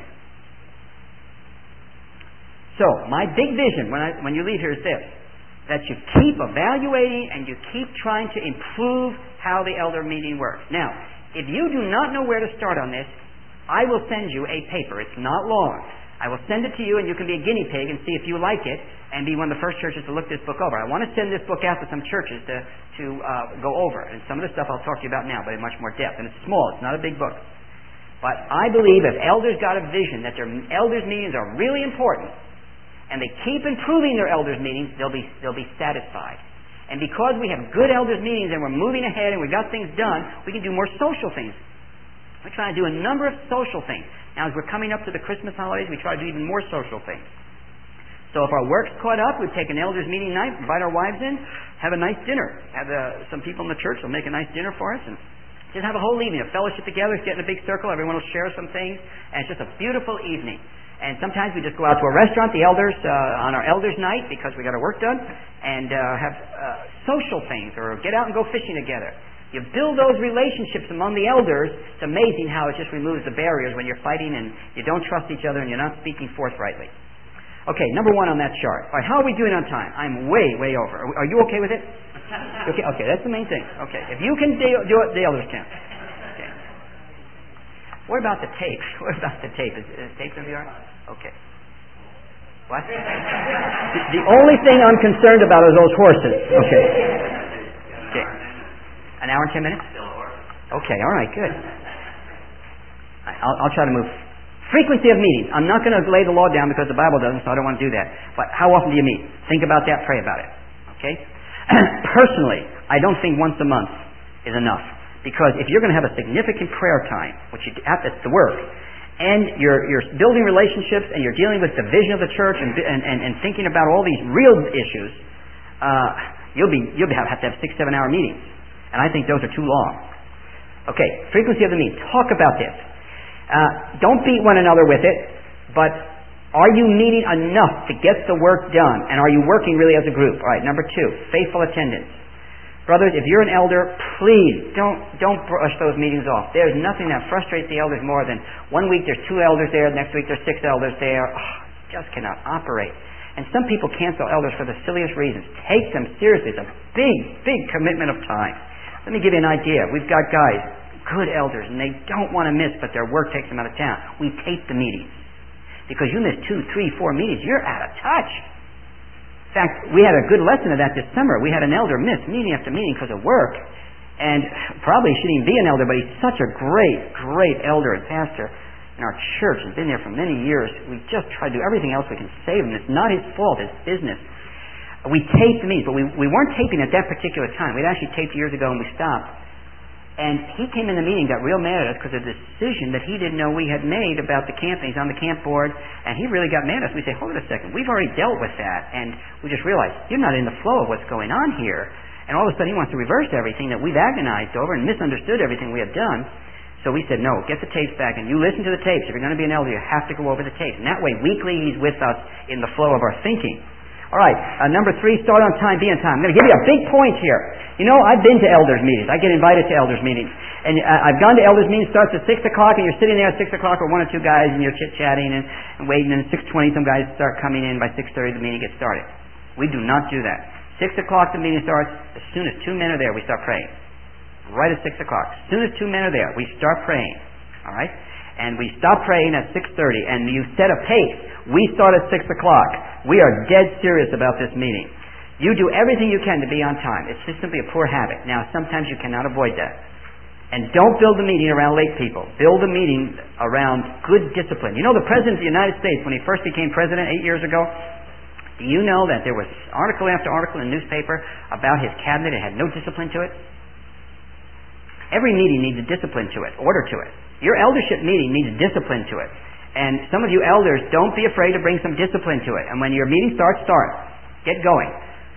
Speaker 1: So my big vision when you leave here is this. That you keep evaluating and you keep trying to improve how the elder meeting works. Now, if you do not know where to start on this, I will send you a paper. It's not long. I will send it to you, and you can be a guinea pig and see if you like it and be one of the first churches to look this book over. I want to send this book out to some churches to go over. And some of the stuff I'll talk to you about now, but in much more depth. And it's small. It's not a big book. But I believe if elders got a vision that their elders' meetings are really important, and they keep improving their elders meetings, they'll be satisfied. And because we have good elders meetings and we're moving ahead and we got things done, we can do more social things. We try to do a number of social things. Now, as we're coming up to the Christmas holidays, we try to do even more social things. So if our work's caught up, we take an elders meeting night, invite our wives in, have a nice dinner. Have some people in the church will make a nice dinner for us, and just have a whole evening of fellowship together, get in a big circle, everyone will share some things, and it's just a beautiful evening. And sometimes we just go out to a restaurant, the elders, on our elders' night, because we got our work done, and have social things, or get out and go fishing together. You build those relationships among the elders. It's amazing how it just removes the barriers when you're fighting and you don't trust each other and you're not speaking forthrightly. Okay, number 1 on that chart. All right, how are we doing on time? I'm way over. Are you okay with it? Okay, that's the main thing. Okay, if you can do it, the elders can. Okay. What about the tape? What about the tape? Is tape going to be all right? Okay. What? The only thing I'm concerned about is those horses. Okay. An hour and 10 minutes? Okay, all right, good. I'll try to move. Frequency of meetings. I'm not going to lay the law down because the Bible doesn't, so I don't want to do that. But how often do you meet? Think about that, pray about it. Okay? Personally, I don't think once a month is enough. Because if you're going to have a significant prayer time, which that's the work, and you're building relationships and you're dealing with the vision of the church and thinking about all these real issues, you'll have to have 6-7 hour meetings. And I think those are too long. Okay, frequency of the meeting. Talk about this. Don't beat one another with it, but are you meeting enough to get the work done? And are you working really as a group? All right, number 2, faithful attendance. Brothers, if you're an elder, please don't brush those meetings off. There's nothing that frustrates the elders more than one week there's 2 elders there, next week there's 6 elders there. Just cannot operate. And some people cancel elders for the silliest reasons. Take them seriously. It's a big commitment of time. Let me give you an idea. We've got guys, good elders, and they don't want to miss, but their work takes them out of town. We tape the meetings. Because you miss 2, 3, 4 meetings, you're out of touch. In fact, we had a good lesson of that this summer. We had an elder miss meeting after meeting because of work. And probably shouldn't even be an elder, but he's such a great elder and pastor in our church. He's been there for many years. We just try to do everything else we can save him. It's not his fault. It's business. We taped the meetings, but we weren't taping at that particular time. We'd actually taped years ago and we stopped. And he came in the meeting, got real mad at us because of the decision that he didn't know we had made about the camp. He's on the camp board, and he really got mad at us. We say, hold it a second, we've already dealt with that. And we just realized, you're not in the flow of what's going on here. And all of a sudden he wants to reverse everything that we've agonized over and misunderstood everything we have done. So we said, no, get the tapes back, and you listen to the tapes. If you're going to be an elder, you have to go over the tapes. And that way, weekly, he's with us in the flow of our thinking. All right, number 3, start on time, be on time. I'm going to give you a big point here. You know, I've been to elders' meetings. I get invited to elders' meetings. And I've gone to elders' meetings, starts at 6 o'clock, and you're sitting there at 6 o'clock with 1 or 2 guys, and you're chit-chatting and waiting, and at 6:20, some guys start coming in. By 6:30, the meeting gets started. We do not do that. 6 o'clock, the meeting starts. As soon as 2 men are there, we start praying. Right at 6 o'clock. As soon as 2 men are there, we start praying. All right? And we stop praying at 6:30, and you set a pace. We start at 6 o'clock. We are dead serious about this meeting. You do everything you can to be on time. It's just simply a poor habit. Now, sometimes you cannot avoid that. And don't build the meeting around late people. Build the meeting around good discipline. You know, the President of the United States, when he first became President 8 years ago, do you know that there was article after article in the newspaper about his cabinet? It had no discipline to it. Every meeting needs a discipline to it, order to it. Your eldership meeting needs discipline to it. And some of you elders, don't be afraid to bring some discipline to it. And when your meeting starts, start. Get going.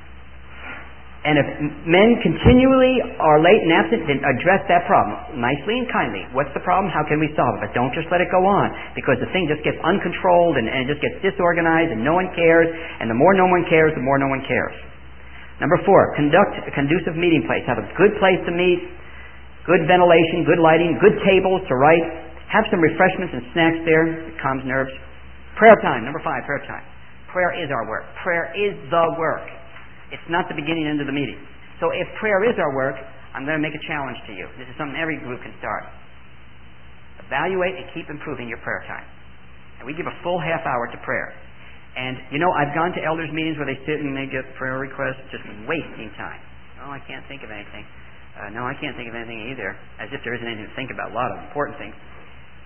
Speaker 1: And if men continually are late and absent, then address that problem nicely and kindly. What's the problem? How can we solve it? But don't just let it go on, because the thing just gets uncontrolled and it just gets disorganized and no one cares. And the more no one cares, the more no one cares. Number 4, conduct a conducive meeting place. Have a good place to meet, good ventilation, good lighting, good tables to write. Have some refreshments and snacks there. It calms nerves. Prayer time. Number 5, prayer time. Prayer is our work. Prayer is the work. It's not the beginning and end of the meeting. So if prayer is our work, I'm going to make a challenge to you. This is something every group can start. Evaluate and keep improving your prayer time. And we give a full half hour to prayer. And, you know, I've gone to elders' meetings where they sit and they get prayer requests, just wasting time. Oh, I can't think of anything. No, I can't think of anything either. As if there isn't anything to think about. A lot of important things.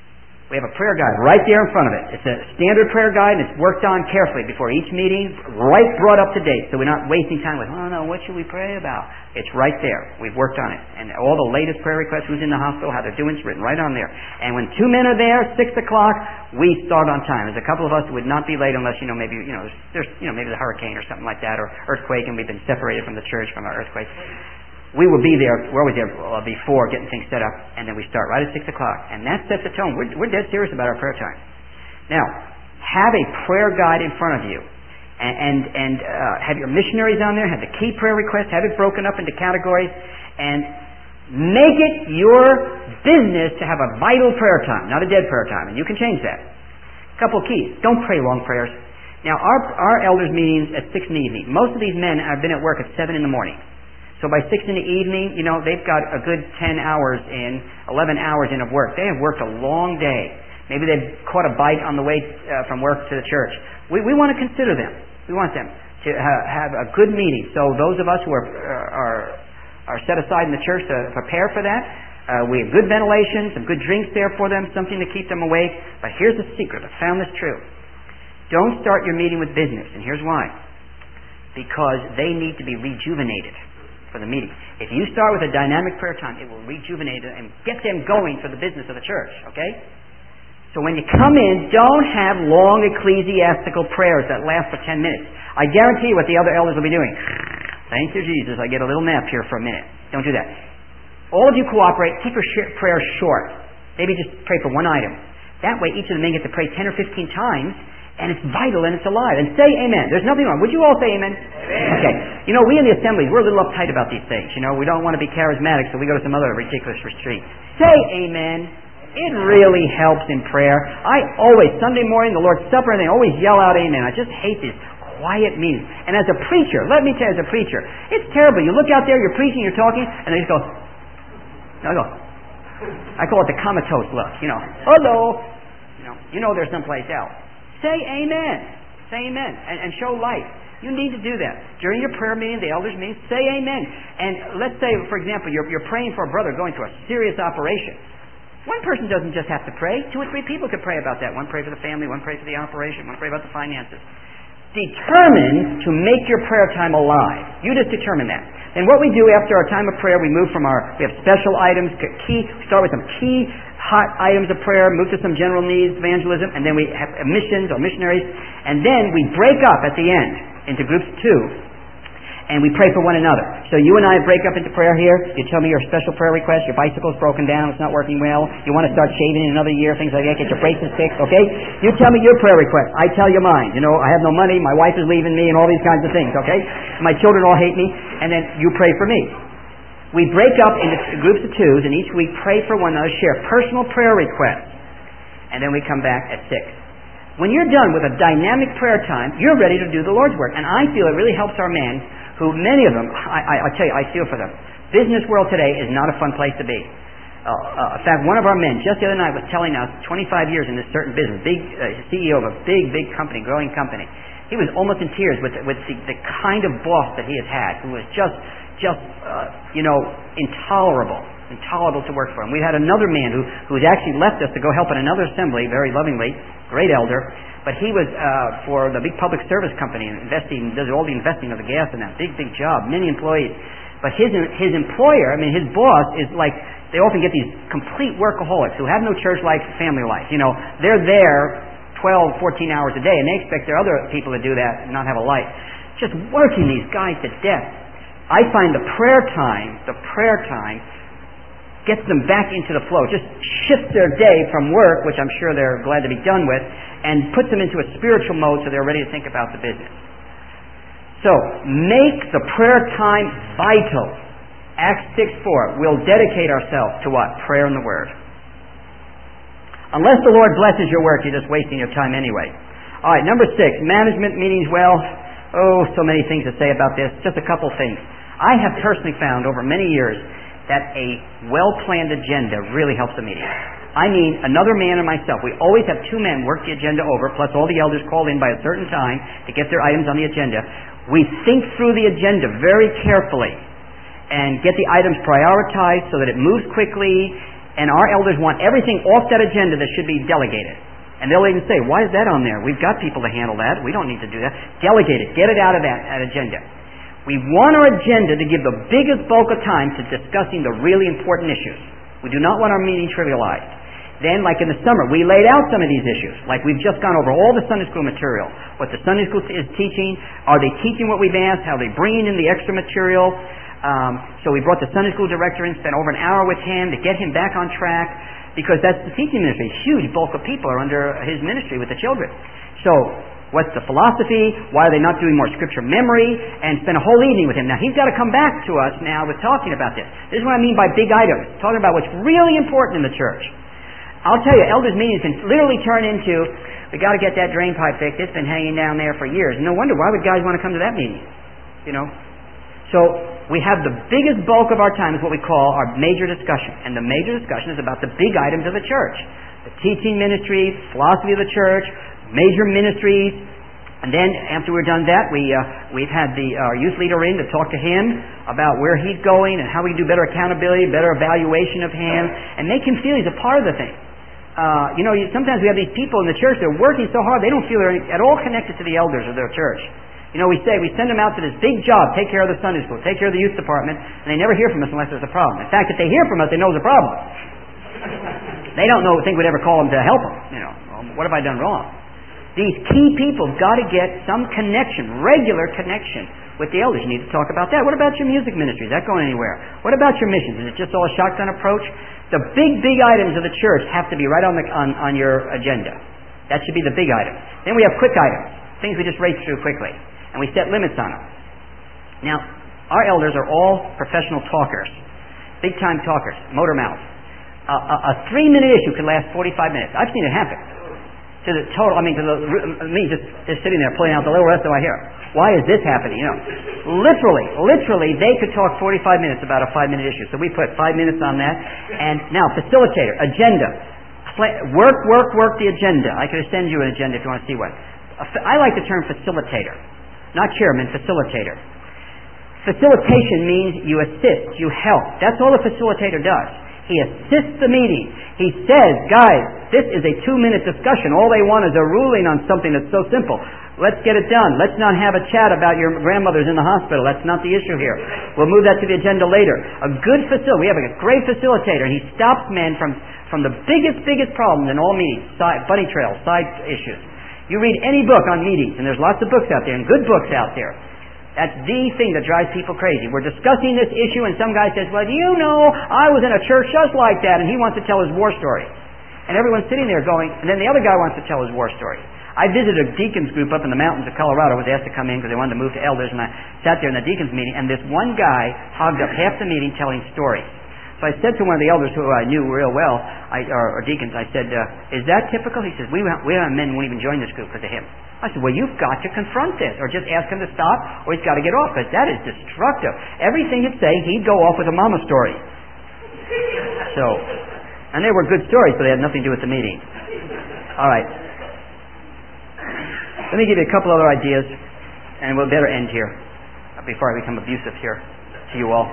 Speaker 1: We have a prayer guide right there in front of it. It's a standard prayer guide, and it's worked on carefully before each meeting, right brought up to date, so we're not wasting time with, oh no, what should we pray about? It's right there. We've worked on it. And all the latest prayer requests, who's in the hospital, how they're doing, it's written right on there. And when 2 men are there, 6 o'clock, we start on time. There's a couple of us who would not be late unless, maybe, there's maybe the hurricane or something like that, or earthquake, and we've been separated from the church from our earthquake. We will be there, we're always there before getting things set up, and then we start right at 6 o'clock. And that sets the tone. We're dead serious about our prayer time. Now, have a prayer guide in front of you. And have your missionaries on there, have the key prayer requests, have it broken up into categories, and make it your business to have a vital prayer time, not a dead prayer time. And you can change that. A couple of keys. Don't pray long prayers. Now, our elders' meetings at 6 in the evening. Most of these men have been at work at 7 in the morning. So by 6 in the evening, they've got a good 10 hours in, 11 hours in of work. They have worked a long day. Maybe they've caught a bite on the way from work to the church. We want to consider them. We want them to have a good meeting. So those of us who are set aside in the church to prepare for that, we have good ventilation, some good drinks there for them, something to keep them awake. But here's the secret. I found this true. Don't start your meeting with business, and here's why. Because they need to be rejuvenated for the meeting. If you start with a dynamic prayer time, it will rejuvenate and get them going for the business of the church, okay? So when you come in, don't have long ecclesiastical prayers that last for 10 minutes. I guarantee you what the other elders will be doing. Thank you, Jesus. I get a little nap here for a minute. Don't do that. All of you cooperate. Keep your prayers short. Maybe just pray for one item. That way each of the men get to pray 10 or 15 times, and it's vital and it's alive. And say amen. There's nothing wrong. Would you all say amen? Amen. Okay. We in the assemblies, we're a little uptight about these things. We don't want to be charismatic, so we go to some other ridiculous retreat. Say amen. It really helps in prayer. I always, Sunday morning, the Lord's Supper, and they always yell out amen. I just hate these quiet meetings. And as a preacher, let me tell you, as a preacher, it's terrible. You look out there, you're preaching, you're talking, and they just go, I call it the comatose look. Hello. There's someplace else. Say amen. Say amen. And show life. You need to do that. During your prayer meeting, the elders' meeting, say amen. And let's say, for example, you're praying for a brother going through a serious operation. One person doesn't just have to pray. 2 or 3 people could pray about that. One pray for the family, one pray for the operation, one pray about the finances. Determine to make your prayer time alive. You just determine that. And what we do after our time of prayer, we move from we have special items, we start with some key hot items of prayer, move to some general needs, evangelism, and then we have missions or missionaries, and then we break up at the end into groups of 2, and we pray for one another. So you and I break up into prayer here. You tell me your special prayer request. Your bicycle's broken down. It's not working well. You want to start shaving in another year, things like that. Get your braces fixed, okay? You tell me your prayer request. I tell you mine. I have no money. My wife is leaving me and all these kinds of things, okay? My children all hate me. And then you pray for me. We break up into groups of 2s, and each week pray for one another, share personal prayer requests. And then we come back at 6. When you're done with a dynamic prayer time, you're ready to do the Lord's work. And I feel it really helps our men, who many of them, I tell you, I feel for them. Business world today is not a fun place to be. In fact, one of our men just the other night was telling us 25 years in this certain business, CEO of a big company, growing company. He was almost in tears with the kind of boss that he has had, who was just intolerable to work for him. We had another man who had actually left us to go help in another assembly, very lovingly, great elder. But he was for the big public service company, does all the investing of the gas in that big job, many employees. But his employer, his boss is like, they often get these complete workaholics who have no church life, family life. They're there 12, 14 hours a day, and they expect their other people to do that and not have a life. Just working these guys to death. I find the prayer time gets them back into the flow. Just shifts their day from work, which I'm sure they're glad to be done with, and puts them into a spiritual mode so they're ready to think about the business. So, make the prayer time vital. Acts 6:4. We'll dedicate ourselves to what? Prayer and the Word. Unless the Lord blesses your work, you're just wasting your time anyway. All right, number 6. Management meetings. Well, so many things to say about this. Just a couple things. I have personally found over many years that a well-planned agenda really helps the meeting. Another man and myself, we always have 2 men work the agenda over, plus all the elders call in by a certain time to get their items on the agenda. We think through the agenda very carefully and get the items prioritized so that it moves quickly And our elders want everything off that agenda that should be delegated. And they'll even say, why is that on there? We've got people to handle that. We don't need to do that. Delegate it. Get it out of that agenda. We want our agenda to give the biggest bulk of time to discussing the really important issues. We do not want our meeting trivialized. Then, like in the summer, we laid out some of these issues. Like we've just gone over all the Sunday school material. What the Sunday school is teaching. Are they teaching what we've asked? How are they bringing in the extra material? So we brought the Sunday school director in, spent over an hour with him to get him back on track, because that's the teaching ministry. A huge bulk of people are under his ministry with the children. So, what's the philosophy? Why are they not doing more scripture memory? And spend a whole evening with him. Now, he's got to come back to us now with talking about this. This is what I mean by big items. Talking about what's really important in the church. I'll tell you, elders' meetings can literally turn into, we got to get that drain pipe fixed. It's been hanging down there for years. No wonder, why would guys want to come to that meeting? You know? So, we have the biggest bulk of our time is what we call our major discussion. And the major discussion is about the big items of the church. The teaching ministries, philosophy of the church, major ministries. And then, after we're done that, we've had our youth leader in to talk to him about where he's going and how we can do better accountability, better evaluation of him, and make him feel he's a part of the thing. Sometimes we have these people in the church, they're working so hard, they don't feel they're at all connected to the elders of their church. We send them out to this big job, take care of the Sunday school, take care of the youth department, and they never hear from us unless there's a problem. In fact, if they hear from us, they know there's a problem. They don't think we'd ever call them to help them. What have I done wrong? These key people have got to get some connection, regular connection with the elders. You need to talk about that. What about your music ministry? Is that going anywhere? What about your missions? Is it just all a shotgun approach? The big items of the church have to be right on your agenda. That should be the big items. Then we have quick items, things we just race through quickly. And we set limits on them. Now, our elders are all professional talkers, big-time talkers, motor mouths. A 3-minute issue could last 45 minutes. I've seen it happen. Me just sitting there pulling out the little rest of my hair. Why is this happening? Literally, they could talk 45 minutes about a 5-minute issue. So we put 5 minutes on that. And now, facilitator, agenda. Work the agenda. I could send you an agenda if you want to see one. I like the term facilitator. Not chairman, facilitator. Facilitation means you assist, you help. That's all a facilitator does. He assists the meeting. He says, guys, this is a 2-minute discussion. All they want is a ruling on something that's so simple. Let's get it done. Let's not have a chat about your grandmother's in the hospital. That's not the issue here. We'll move that to the agenda later. We have a great facilitator. He stops men from the biggest problems in all meetings. Bunny trails, side issues. You read any book on meetings, and there's lots of books out there, and good books out there. That's the thing that drives people crazy. We're discussing this issue, and some guy says, well, I was in a church just like that, and he wants to tell his war story. And everyone's sitting there going, and then the other guy wants to tell his war story. I visited a deacons group up in the mountains of Colorado. I was asked to come in because they wanted to move to elders, and I sat there in the deacons meeting, and this one guy hogged up half the meeting telling stories. So I said to one of the elders who I knew real well, or deacons, I said, is that typical? He says, we have men who won't even join this group because of him. I said, well, you've got to confront this, or just ask him to stop, or he's got to get off, because that is destructive. Everything he'd say, he'd go off with a mama story. And they were good stories, but they had nothing to do with the meeting. All right. Let me give you a couple other ideas, and we'll better end here, before I become abusive here to you all.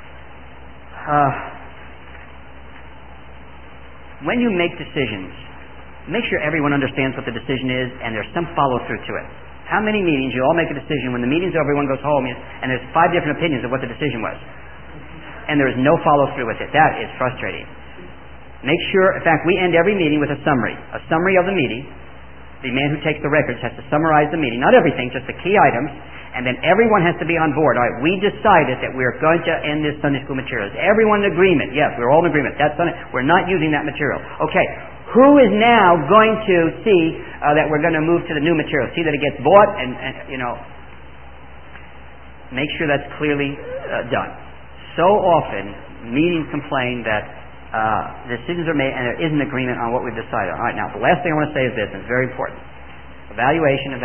Speaker 1: When you make decisions, make sure everyone understands what the decision is and there's some follow-through to it. How many meetings, you all make a decision, when the meeting's over, everyone goes home, and there's 5 different opinions of what the decision was. And there is no follow-through with it. That is frustrating. Make sure, in fact, we end every meeting with a summary of the meeting. The man who takes the records has to summarize the meeting. Not everything, just the key items. And then everyone has to be on board. All right, we decided that we're going to end this Sunday school material. Is everyone in agreement? Yes, we're all in agreement. We're not using that material. Okay, who is now going to see that we're going to move to the new material? See that it gets bought and make sure that's clearly done. So often, meetings complain that decisions are made and there isn't agreement on what we've decided on. All right, now, the last thing I want to say is this, and it's very important. Evaluation.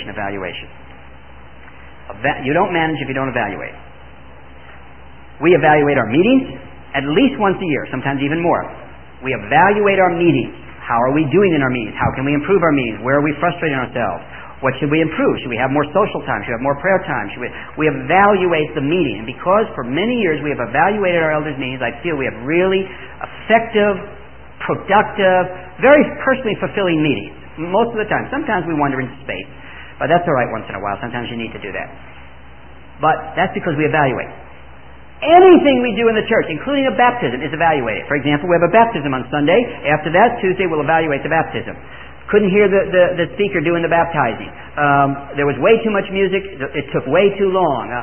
Speaker 1: You don't manage if you don't evaluate. We evaluate our meetings at least once a year, sometimes even more. We evaluate our meetings. How are we doing in our meetings? How can we improve our meetings? Where are we frustrating ourselves? What should we improve? Should we have more social time? Should we have more prayer time? We evaluate the meeting. And because for many years we have evaluated our elders' meetings, I feel we have really effective, productive, very personally fulfilling meetings. Most of the time. Sometimes we wander into space. But that's all right once in a while. Sometimes you need to do that. But that's because we evaluate. Anything we do in the church, including a baptism, is evaluated. For example, we have a baptism on Sunday. After that, Tuesday, we'll evaluate the baptism. Couldn't hear the speaker doing the baptizing. There was way too much music. It took way too long.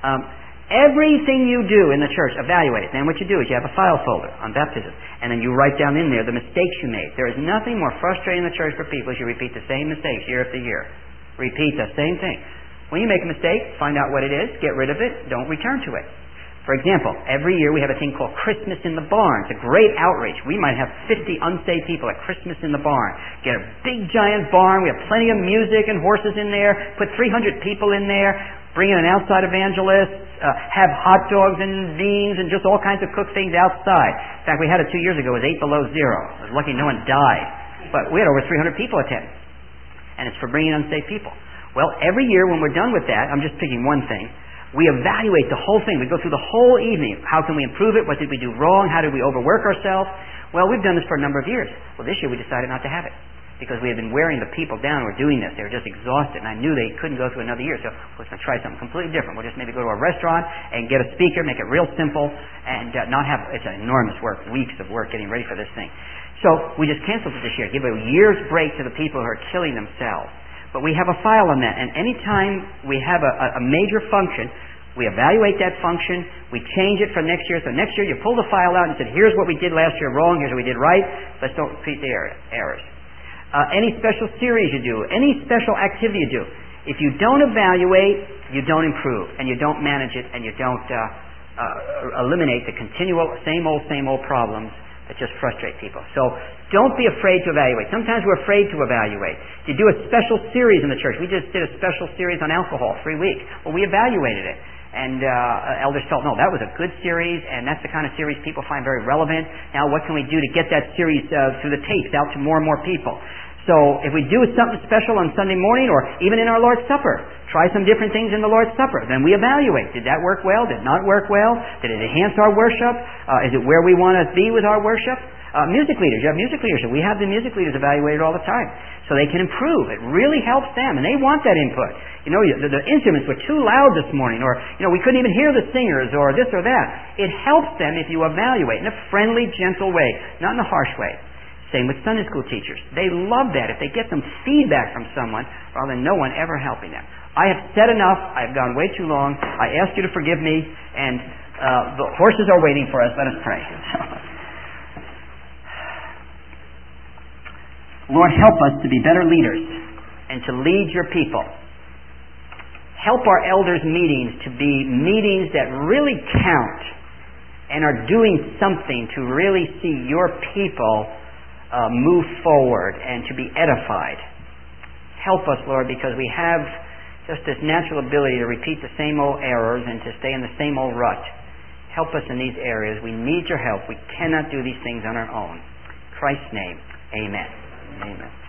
Speaker 1: Everything you do in the church, evaluate it. Then what you do is you have a file folder on baptism. And then you write down in there the mistakes you made. There is nothing more frustrating in the church for people as you repeat the same mistakes year after year. Repeat the same thing. When you make a mistake, find out what it is, get rid of it, don't return to it. For example, every year we have a thing called Christmas in the Barn. It's a great outreach. We might have 50 unsaved people at Christmas in the Barn. Get a big giant barn. We have plenty of music and horses in there. Put 300 people in there. Bring in an outside evangelist. Have hot dogs and beans and just all kinds of cooked things outside. In fact, we had it 2 years ago. It was 8 below zero. I was lucky no one died. But we had over 300 people attend. And it's for bringing unsaved people. Well, every year when we're done with that, I'm just picking one thing, we evaluate the whole thing. We go through the whole evening. How can we improve it? What did we do wrong? How did we overwork ourselves? Well, we've done this for a number of years. Well, this year we decided not to have it because we had been wearing the people down who were doing this. They were just exhausted, and I knew they couldn't go through another year. So we're going to try something completely different. We'll just maybe go to a restaurant and get a speaker, make it real simple, and not have, it's an enormous work, weeks of work getting ready for this thing. So we just canceled it this year. Give a year's break to the people who are killing themselves. But we have a file on that, and anytime we have a major function, we evaluate that function, we change it for next year. So next year you pull the file out and said, here's what we did last year wrong, here's what we did right. Let's don't repeat the errors. Any special series you do, any special activity you do, if you don't evaluate, you don't improve, and you don't manage it, and you don't eliminate the continual same old problems that just frustrate people. So don't be afraid to evaluate. Sometimes we're afraid to evaluate. You do a special series in the church. We just did a special series on alcohol, 3 weeks. Well, we evaluated it. And elders felt, no, that was a good series, and that's the kind of series people find very relevant. Now what can we do to get that series through the tapes out to more and more people? So if we do something special on Sunday morning or even in our Lord's Supper, try some different things in the Lord's Supper. Then we evaluate. Did that work well? Did it not work well? Did it enhance our worship? Is it where we want to be with our worship? Music leaders. You have music leadership. We have the music leaders evaluated all the time. So they can improve. It really helps them. And they want that input. You know, the instruments were too loud this morning. Or, you know, we couldn't even hear the singers or this or that. It helps them if you evaluate in a friendly, gentle way. Not in a harsh way. Same with Sunday school teachers. They love that if they get some feedback from someone rather than no one ever helping them. I have said enough. I have gone way too long. I ask you to forgive me. And the horses are waiting for us. Let us pray. Lord, help us to be better leaders and to lead your people. Help our elders' meetings to be meetings that really count and are doing something to really see your people move forward and to be edified. Help us, Lord, because we have just this natural ability to repeat the same old errors and to stay in the same old rut. Help us in these areas. We need your help. We cannot do these things on our own. In Christ's name, amen. Amen.